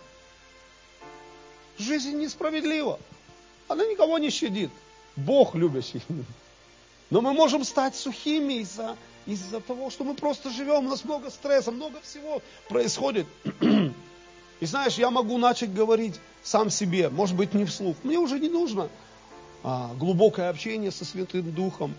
Жизнь несправедлива. Она никого не щадит. Бог любящий. Но мы можем стать сухими из-за того, что мы просто живем. У нас много стресса, много всего происходит. И знаешь, я могу начать говорить сам себе, может быть, не вслух. Мне уже не нужно глубокое общение со Святым Духом.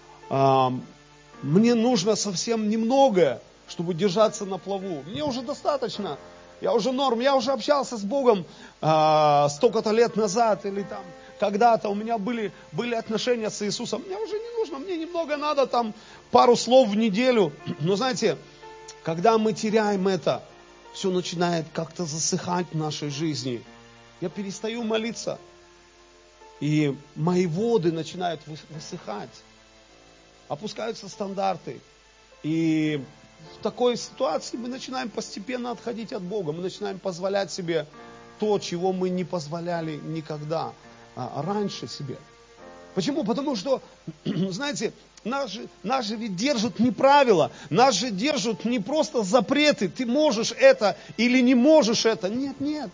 Мне нужно совсем немногое, чтобы держаться на плаву. Мне уже достаточно. Я уже норм. Я уже общался с Богом столько-то лет назад. Или там когда-то у меня были отношения с Иисусом. Мне уже не нужно. Мне немного надо, там пару слов в неделю. Но знаете, когда мы теряем это, все начинает как-то засыхать в нашей жизни. Я перестаю молиться. И мои воды начинают высыхать. Опускаются стандарты. И в такой ситуации мы начинаем постепенно отходить от Бога. Мы начинаем позволять себе то, чего мы не позволяли никогда раньше себе. Почему? Потому что, знаете, нас же ведь держат не правила, нас же держат не просто запреты, ты можешь это или не можешь это. Нет.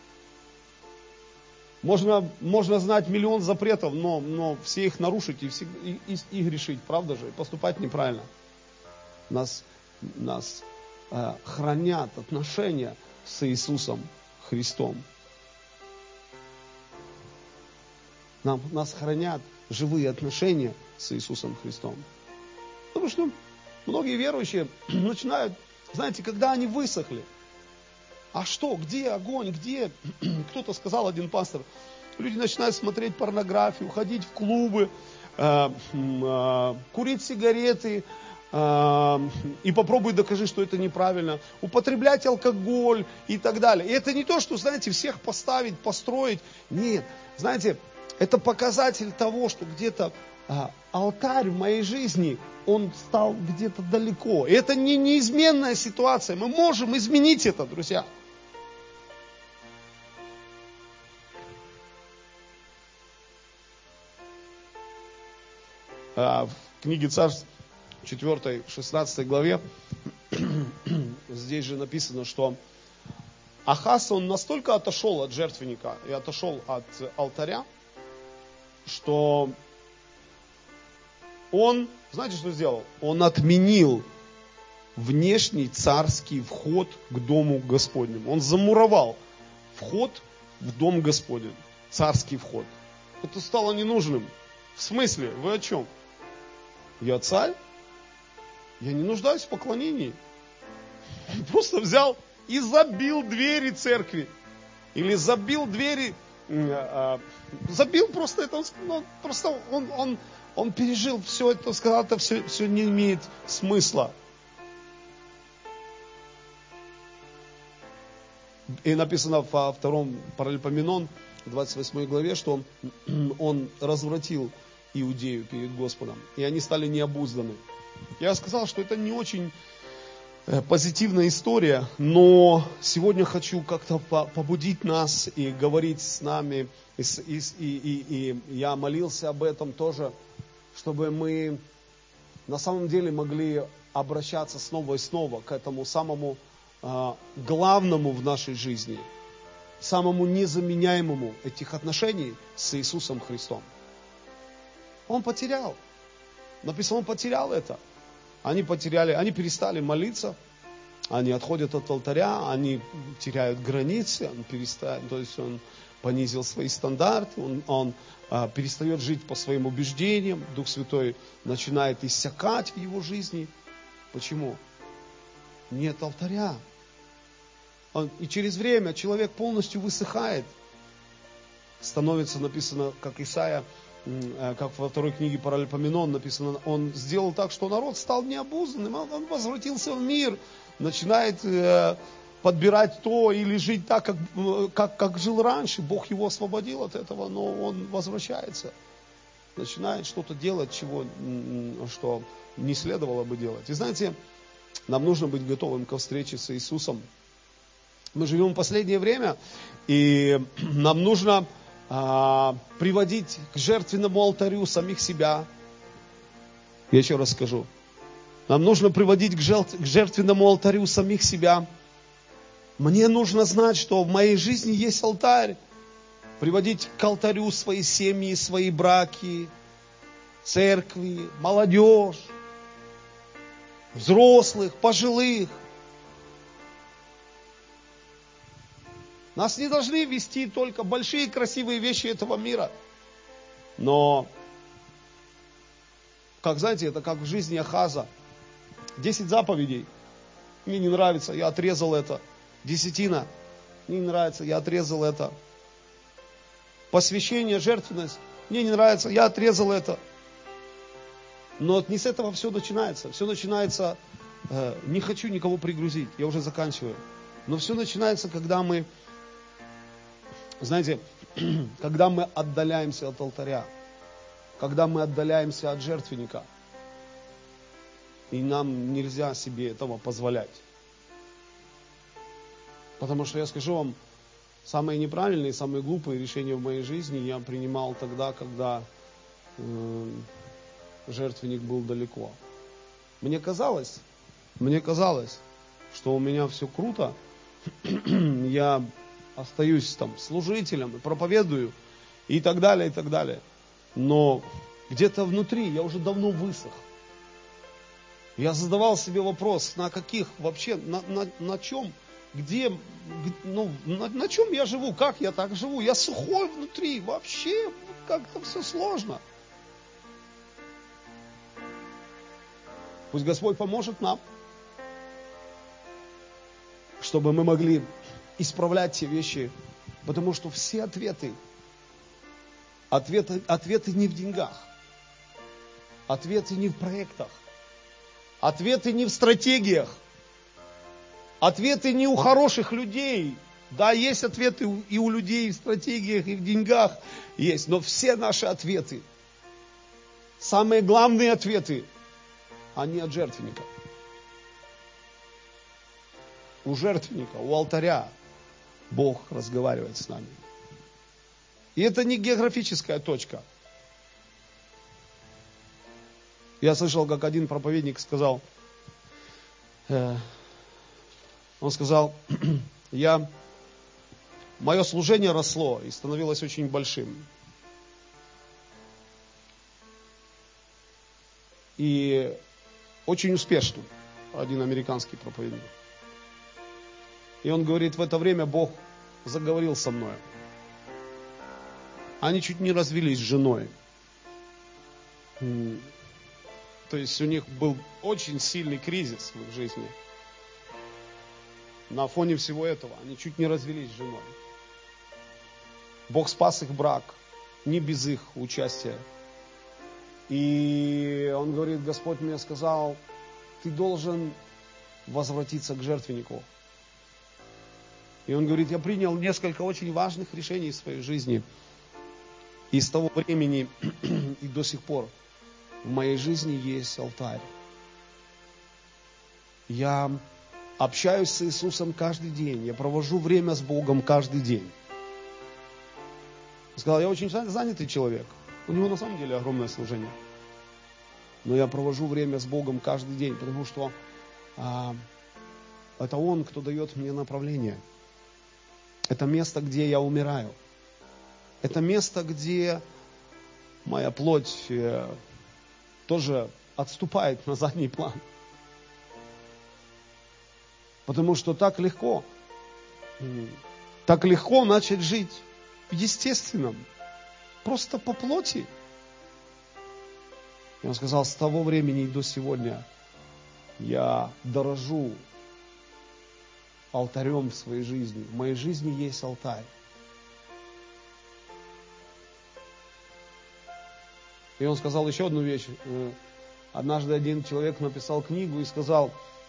Можно знать миллион запретов, но все их нарушить и грешить, правда же, и поступать неправильно. Нас хранят отношения с Иисусом Христом. Нас хранят живые отношения с Иисусом Христом. Потому что многие верующие начинают, знаете, когда они высохли, а что, где огонь, где? Кто-то сказал, один пастор, люди начинают смотреть порнографию, ходить в клубы, курить сигареты, и попробуй докажи, что это неправильно, употреблять алкоголь и так далее. И это не то, что, знаете, всех поставить, построить. Нет, знаете, это показатель того, что где-то алтарь в моей жизни, он стал где-то далеко. И это не неизменная ситуация. Мы можем изменить это, друзья. В книге Царств 4, 16 главе здесь же написано, что Ахаз, он настолько отошел от жертвенника и отошел от алтаря, что он, знаете, что сделал? Он отменил внешний царский вход к дому Господнему. Он замуровал вход в дом Господень, царский вход. Это стало ненужным. В смысле? Вы о чем? Я царь? Я не нуждаюсь в поклонении. Он просто взял и забил двери церкви. Или забил двери, забил просто это, он пережил все это, сказал, это все не имеет смысла. И написано во втором Паралипоменон, 28 главе, что он развратил Иудею перед Господом. И они стали необузданы. Я сказал, что это не очень позитивная история, но сегодня хочу как-то побудить нас и говорить с нами. И я молился об этом тоже, чтобы мы на самом деле могли обращаться снова и снова к этому самому главному в нашей жизни, самому незаменяемому этих отношений с Иисусом Христом. Он потерял. Написано, он потерял это. Они перестали молиться, они отходят от алтаря, они теряют границы, то есть он понизил свои стандарты, он перестает жить по своим убеждениям, Дух Святой начинает иссякать в его жизни. Почему? Нет алтаря. И через время человек полностью высыхает. Становится, написано, как Исаия, как во второй книге Паралипоменон написано, он сделал так, что народ стал необузданным, он возвратился в мир, начинает подбирать то или жить так, как жил раньше. Бог его освободил от этого, но он возвращается. Начинает что-то делать, что не следовало бы делать. И знаете, нам нужно быть готовым ко встрече с Иисусом. Мы живем в последнее время, и нам нужно приводить к жертвенному алтарю самих себя. Я еще раз скажу. Нам нужно приводить к жертвенному алтарю самих себя. Мне нужно знать, что в моей жизни есть алтарь. Приводить к алтарю свои семьи, свои браки, церкви, молодежь, взрослых, пожилых. Нас не должны вести только большие красивые вещи этого мира. Но, как знаете, это как в жизни Ахаза. 10 заповедей. Мне не нравится, я отрезал это. Десятина. Мне не нравится, я отрезал это. Посвящение, жертвенность. Мне не нравится, я отрезал это. Но не с этого все начинается. Все начинается, не хочу никого пригрузить, я уже заканчиваю. Но все начинается, когда мы, знаете, когда мы отдаляемся от алтаря, когда мы отдаляемся от жертвенника. И нам нельзя себе этого позволять. Потому что я скажу вам, самые неправильные, самые глупые решения в моей жизни я принимал тогда, когда жертвенник был далеко. Мне казалось, что у меня все круто, я остаюсь там служителем, проповедую и так далее, и так далее. Но где-то внутри я уже давно высох. Я задавал себе вопрос, на каких вообще, на чем, где, на чем я живу, как я так живу? Я сухой внутри, вообще как-то все сложно. Пусть Господь поможет нам, чтобы мы могли исправлять те вещи, потому что все ответы не в деньгах, ответы не в проектах, ответы не в стратегиях, ответы не у хороших людей. Да, есть ответы и у людей, и в стратегиях, и в деньгах есть, но все наши ответы, самые главные ответы, они от жертвенника. У жертвенника, у алтаря Бог разговаривает с нами. И это не географическая точка. Я слышал, как один проповедник сказал, он сказал, мое служение росло и становилось очень большим. И очень успешным. Один американский проповедник. И он говорит, в это время Бог заговорил со мной. Они чуть не развелись с женой. То есть у них был очень сильный кризис в их жизни. На фоне всего этого они чуть не развелись с женой. Бог спас их брак, не без их участия. И он говорит, Господь мне сказал, ты должен возвратиться к жертвеннику. И он говорит, я принял несколько очень важных решений в своей жизни. И с того времени и до сих пор в моей жизни есть алтарь. Я общаюсь с Иисусом каждый день. Я провожу время с Богом каждый день. Он сказал, я очень занятый человек. У него на самом деле огромное служение. Но я провожу время с Богом каждый день, потому что это Он, кто дает мне направление. Это место, где я умираю. Это место, где моя плоть тоже отступает на задний план. Потому что так легко начать жить в естественном, просто по плоти. И он сказал, с того времени и до сегодня я дорожу алтарем в своей жизни. В моей жизни есть алтарь. И он сказал еще одну вещь. Однажды один человек написал книгу и сказал,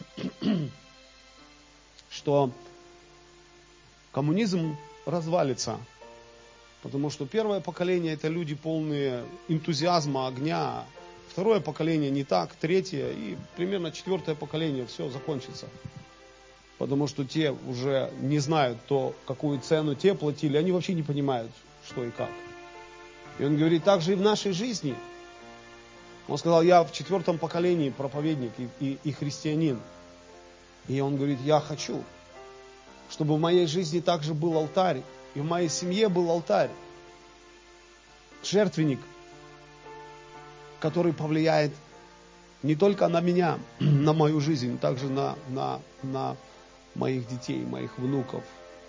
что коммунизм развалится. Потому что первое поколение это люди полные энтузиазма, огня. Второе поколение не так, третье и примерно четвертое поколение все закончится. Потому что те уже не знают, какую цену те платили, они вообще не понимают, что и как. И он говорит, так же и в нашей жизни. Он сказал, я в четвертом поколении проповедник и христианин. И он говорит, я хочу, чтобы в моей жизни также был алтарь, и в моей семье был алтарь. Жертвенник, который повлияет не только на меня, на мою жизнь, но также на моих детей, моих внуков.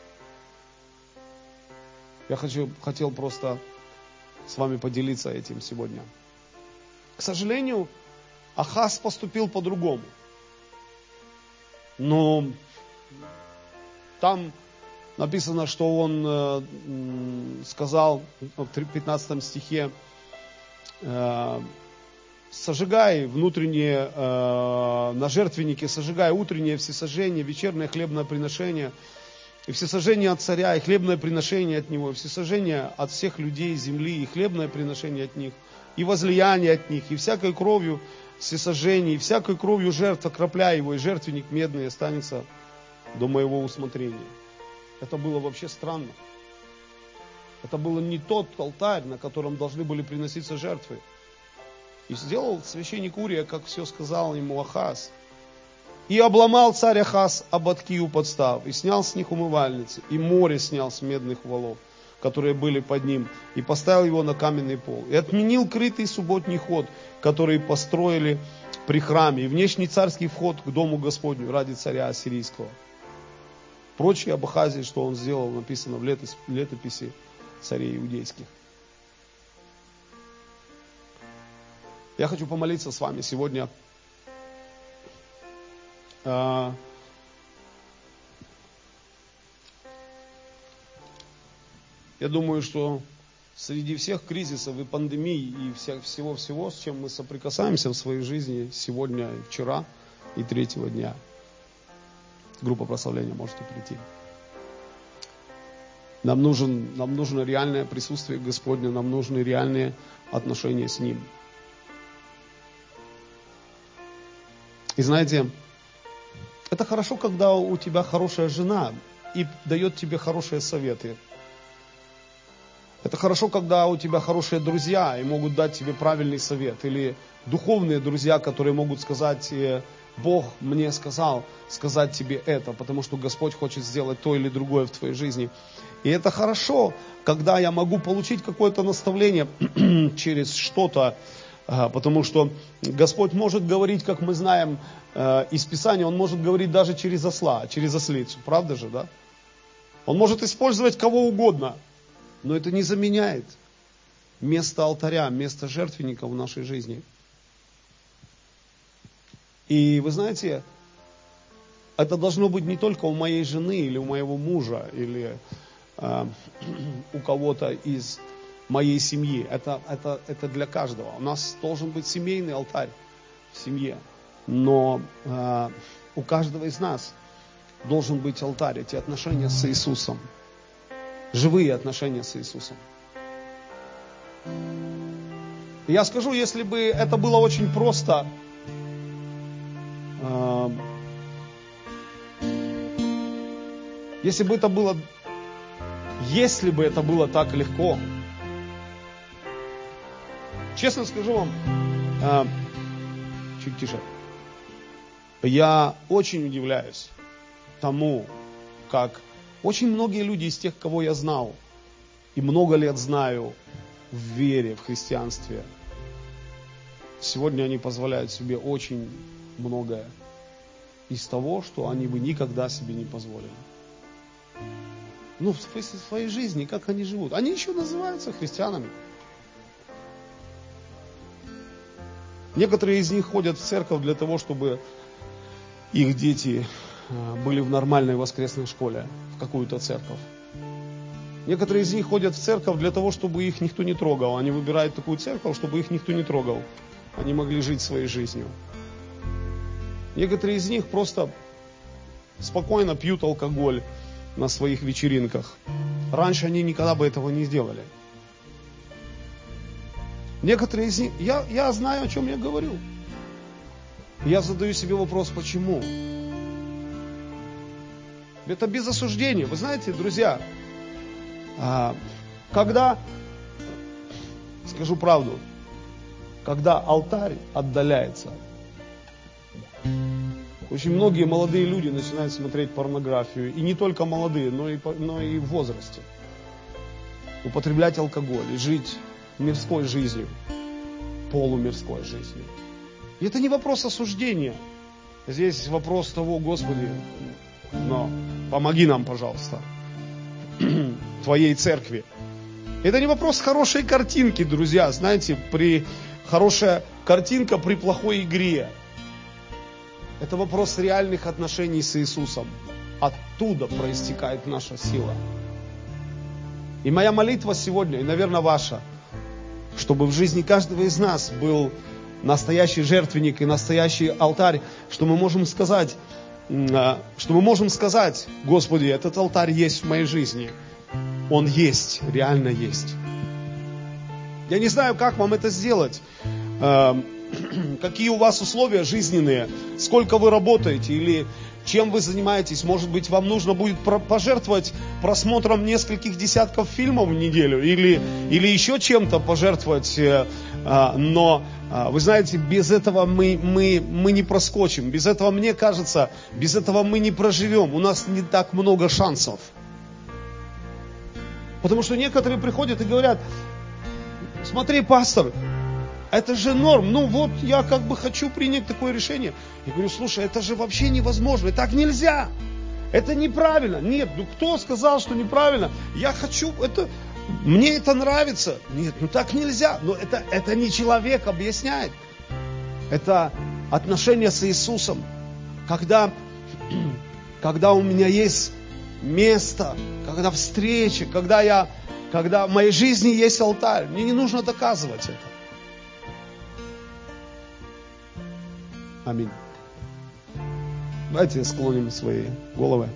Я хотел просто с вами поделиться этим сегодня. К сожалению, Ахаз поступил по-другому. Но там написано, что он сказал в 15 стихе, сожигай внутренние, на жертвеннике сожигай утреннее всесожжение, вечернее хлебное приношение, и всесожжение от царя, и хлебное приношение от него, и всесожжение от всех людей земли, и хлебное приношение от них, и возлияние от них, и всякой кровью всесожжение, и всякой кровью жертв окропляй его, и жертвенник медный останется до моего усмотрения. Это было вообще странно. Это был не тот алтарь, на котором должны были приноситься жертвы. И сделал священник Урия, как все сказал ему Ахаз. И обломал царь Ахаз ободки у подстав, и снял с них умывальницы, и море снял с медных валов, которые были под ним, и поставил его на каменный пол. И отменил крытый субботний ход, который построили при храме, и внешний царский вход к дому Господню ради царя Ассирийского. Прочее об Ахазе, что он сделал, написано в летописи царей иудейских. Я хочу помолиться с вами сегодня. Я думаю, что среди всех кризисов и пандемий, и всего-всего, с чем мы соприкасаемся в своей жизни сегодня, и вчера, и третьего дня, группа прославления, можете прийти. Нам нужно реальное присутствие Господне, нам нужны реальные отношения с Ним. И знаете, это хорошо, когда у тебя хорошая жена и дает тебе хорошие советы. Это хорошо, когда у тебя хорошие друзья и могут дать тебе правильный совет. Или духовные друзья, которые могут сказать, Бог мне сказал сказать тебе это, потому что Господь хочет сделать то или другое в твоей жизни. И это хорошо, когда я могу получить какое-то наставление через что-то, потому что Господь может говорить, как мы знаем из Писания, Он может говорить даже через осла, через ослицу, правда же, да? Он может использовать кого угодно, но это не заменяет место алтаря, место жертвенника в нашей жизни. И вы знаете, это должно быть не только у моей жены, или у моего мужа, или у кого-то из моей семьи. Это для каждого. У нас должен быть семейный алтарь в семье. Но у каждого из нас должен быть алтарь, эти отношения с Иисусом. Живые отношения с Иисусом. И я скажу, если бы это было очень просто, если бы это было так легко, честно скажу вам, чуть тише, я очень удивляюсь тому, как очень многие люди из тех, кого я знал, и много лет знаю в вере, в христианстве, сегодня они позволяют себе очень многое из того, что они бы никогда себе не позволили. Ну, в своей жизни, как они живут. Они еще называются христианами. Некоторые из них ходят в церковь для того, чтобы их дети были в нормальной воскресной школе, в какую-то церковь. Некоторые из них ходят в церковь для того, чтобы их никто не трогал. Они выбирают такую церковь, чтобы их никто не трогал. Они могли жить своей жизнью. Некоторые из них просто спокойно пьют алкоголь на своих вечеринках. Раньше они никогда бы этого не сделали. Некоторые из них, я знаю, о чем я говорю. Я задаю себе вопрос, почему? Это без осуждения. Вы знаете, друзья, когда, скажу правду, когда алтарь отдаляется, очень многие молодые люди начинают смотреть порнографию. И не только молодые, но и в возрасте. Употреблять алкоголь и жить мирской жизнью, полумирской жизнью. И это не вопрос осуждения. Здесь вопрос того, Господи, но помоги нам, пожалуйста, Твоей церкви. Это не вопрос хорошей картинки, друзья. Знаете, хорошая картинка при плохой игре. Это вопрос реальных отношений с Иисусом. Оттуда проистекает наша сила. И моя молитва сегодня, и, наверное, ваша, чтобы в жизни каждого из нас был настоящий жертвенник и настоящий алтарь, что мы можем сказать, Господи, этот алтарь есть в моей жизни. Он есть, реально есть. Я не знаю, как вам это сделать. Какие у вас условия жизненные, сколько вы работаете или чем вы занимаетесь. Может быть, вам нужно будет пожертвовать просмотром нескольких десятков фильмов в неделю или еще чем-то пожертвовать. Но, вы знаете, без этого мы не проскочим. Без этого, мне кажется, без этого мы не проживем. У нас не так много шансов. Потому что некоторые приходят и говорят: смотри, пастор, это же норм. Ну вот, я как бы хочу принять такое решение. Я говорю: слушай, это же вообще невозможно. Так нельзя. Это неправильно. Нет, ну кто сказал, что неправильно? Я хочу, мне это нравится. Нет, ну так нельзя. Но это не человек объясняет. Это отношения с Иисусом. Когда у меня есть место, когда встреча, когда в моей жизни есть алтарь, мне не нужно доказывать это. Аминь. Давайте склоним свои головы.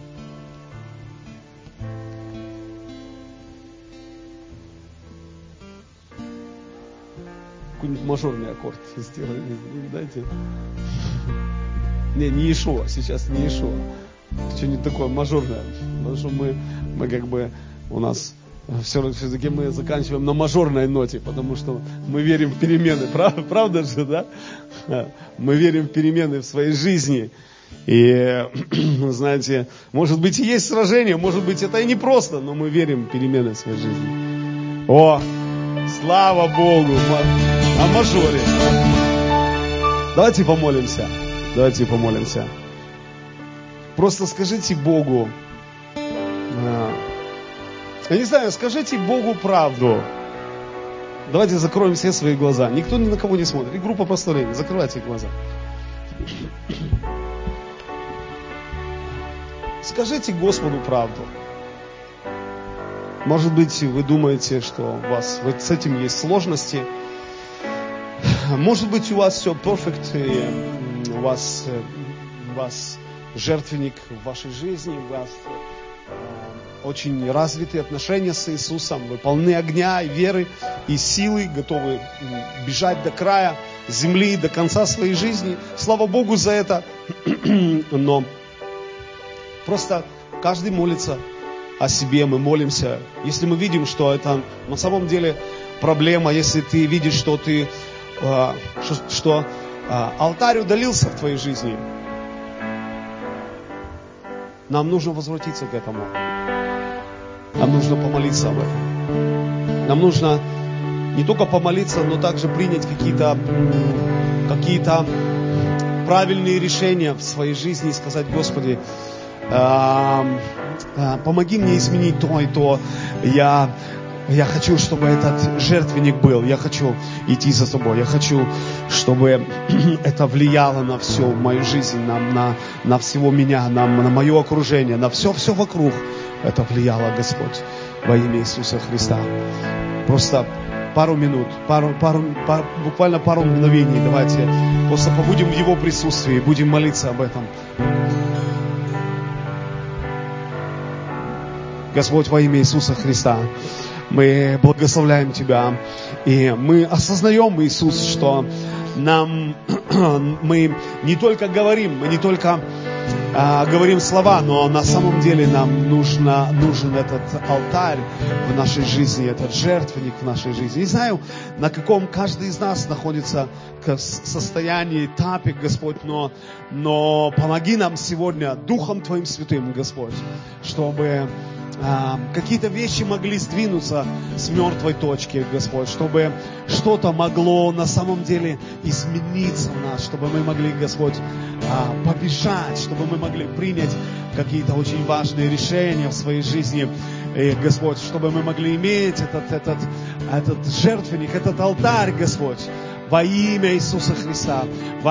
Какой-нибудь мажорный аккорд сделаем. Дайте. Не Иешуа, сейчас не Иешуа. Что-нибудь такое мажорное. Потому что мы как бы, у нас все-таки мы заканчиваем на мажорной ноте, потому что мы верим в перемены. Правда же, да? Мы верим в перемены в своей жизни. И, знаете, может быть и есть сражение, может быть это и не просто, но мы верим в перемены в своей жизни. О, слава Богу, о мажоре. Давайте помолимся. Просто скажите Богу, я не знаю, скажите Богу правду. Давайте закроем все свои глаза. Никто ни на кого не смотрит. И группа прославления. Закрывайте глаза. Скажите Господу правду. Может быть, вы думаете, что у вас с этим есть сложности. Может быть, у вас все perfect, и у вас жертвенник в вашей жизни, у вас очень развитые отношения с Иисусом, вы полны огня и веры и силы, готовы бежать до края земли, до конца своей жизни. Слава Богу за это. Но просто каждый молится о себе, мы молимся. Если мы видим, что это на самом деле проблема, если ты видишь, что алтарь удалился в твоей жизни, нам нужно возвратиться к этому. Нам нужно помолиться об этом. Нам нужно не только помолиться, но также принять какие-то правильные решения в своей жизни и сказать: Господи, помоги мне изменить то и то. Я хочу, чтобы этот жертвенник был. Я хочу идти за тобой. Я хочу, чтобы это влияло на всю мою жизнь, на всего меня, на мое окружение, на все вокруг. Это влияло, Господь, во имя Иисуса Христа. Просто пару минут, буквально пару мгновений. Давайте просто побудем в Его присутствии и будем молиться об этом. Господь, во имя Иисуса Христа, мы благословляем Тебя, и мы осознаем, Иисус, что мы не только говорим, мы не только говорим слова, но на самом деле нам нужен этот алтарь в нашей жизни, этот жертвенник в нашей жизни. Не знаю, на каком каждый из нас находится состоянии, этапе, Господь, но помоги нам сегодня Духом Твоим Святым, Господь, чтобы какие-то вещи могли сдвинуться с мертвой точки, Господь, чтобы что-то могло на самом деле измениться в нас, чтобы мы могли, Господь, побежать, чтобы мы могли принять какие-то очень важные решения в своей жизни, и, Господь, чтобы мы могли иметь этот жертвенник, этот алтарь, Господь, во имя Иисуса Христа,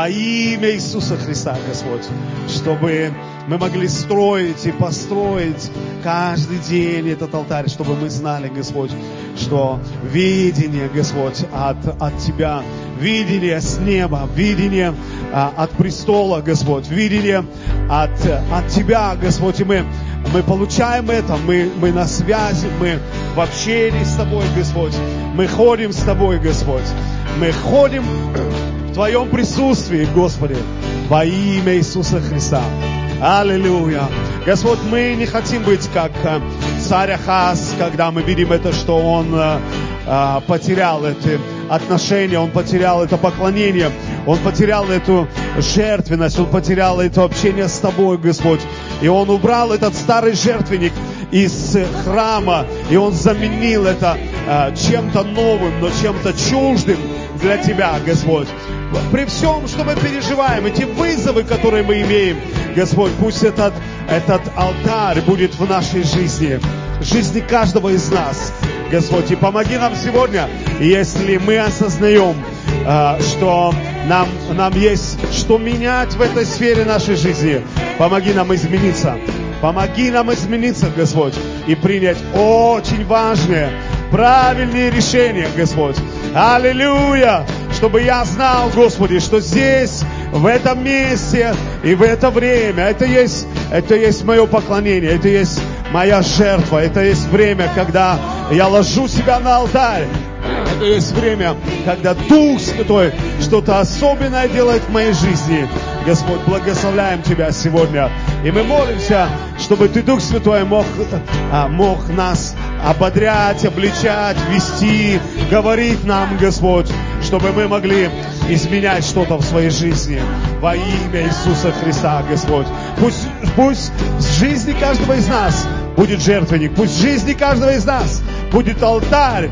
Господь, чтобы мы могли строить и построить каждый день этот алтарь, чтобы мы знали, Господь, что видение, Господь, от Тебя, видение с неба, видение от престола, Господь, видение от Тебя, Господь, и мы получаем это, мы на связи, мы в общении с Тобой, Господь, мы ходим с Тобой, Господь, мы ходим в Твоем присутствии, Господи, во имя Иисуса Христа. Аллилуйя. Господь, мы не хотим быть как царь Ахаз, когда мы видим это, что он потерял эти отношения, он потерял это поклонение, он потерял эту жертвенность, он потерял это общение с Тобой, Господь. И он убрал этот старый жертвенник из храма, и он заменил это чем-то новым, но чем-то чуждым для Тебя, Господь. При всем, что мы переживаем, эти вызовы, которые мы имеем, Господь, пусть этот алтарь будет в нашей жизни, в жизни каждого из нас, Господь. И помоги нам сегодня, если мы осознаем, что нам есть что менять в этой сфере нашей жизни, помоги нам измениться. Помоги нам измениться, Господь, и принять очень важные, правильные решения, Господь. Аллилуйя! Чтобы я знал, Господи, что здесь, в этом месте и в это время, это есть мое поклонение, это есть моя жертва, это есть время, когда я ложу себя на алтарь. Это есть время, когда Дух Святой что-то особенное делает в моей жизни. Господь, благословляем Тебя сегодня. И мы молимся, чтобы Ты, Дух Святой, мог нас ободрять, обличать, вести, говорить нам, Господь, чтобы мы могли изменять что-то в своей жизни. Во имя Иисуса Христа, Господь. Пусть в жизни каждого из нас будет жертвенник. Пусть в жизни каждого из нас будет алтарь,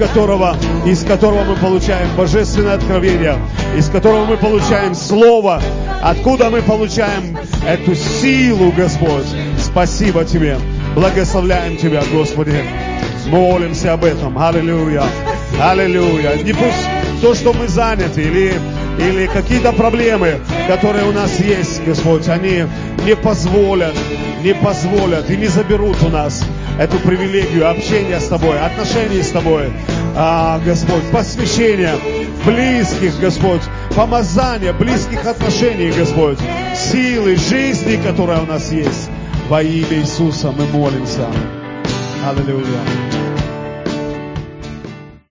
из которого мы получаем божественное откровение, из которого мы получаем Слово, откуда мы получаем эту силу, Господь. Спасибо Тебе. Благословляем Тебя, Господи. Молимся об этом. Аллилуйя. Аллилуйя. Не пусть то, что мы заняты, или какие-то проблемы, которые у нас есть, Господь, они не позволят и не заберут у нас эту привилегию общения с Тобой, отношений с Тобой. Господь, посвящение близких, Господь, помазание близких отношений, Господь, силы жизни, которая у нас есть. Во имя Иисуса мы молимся. Аллилуйя.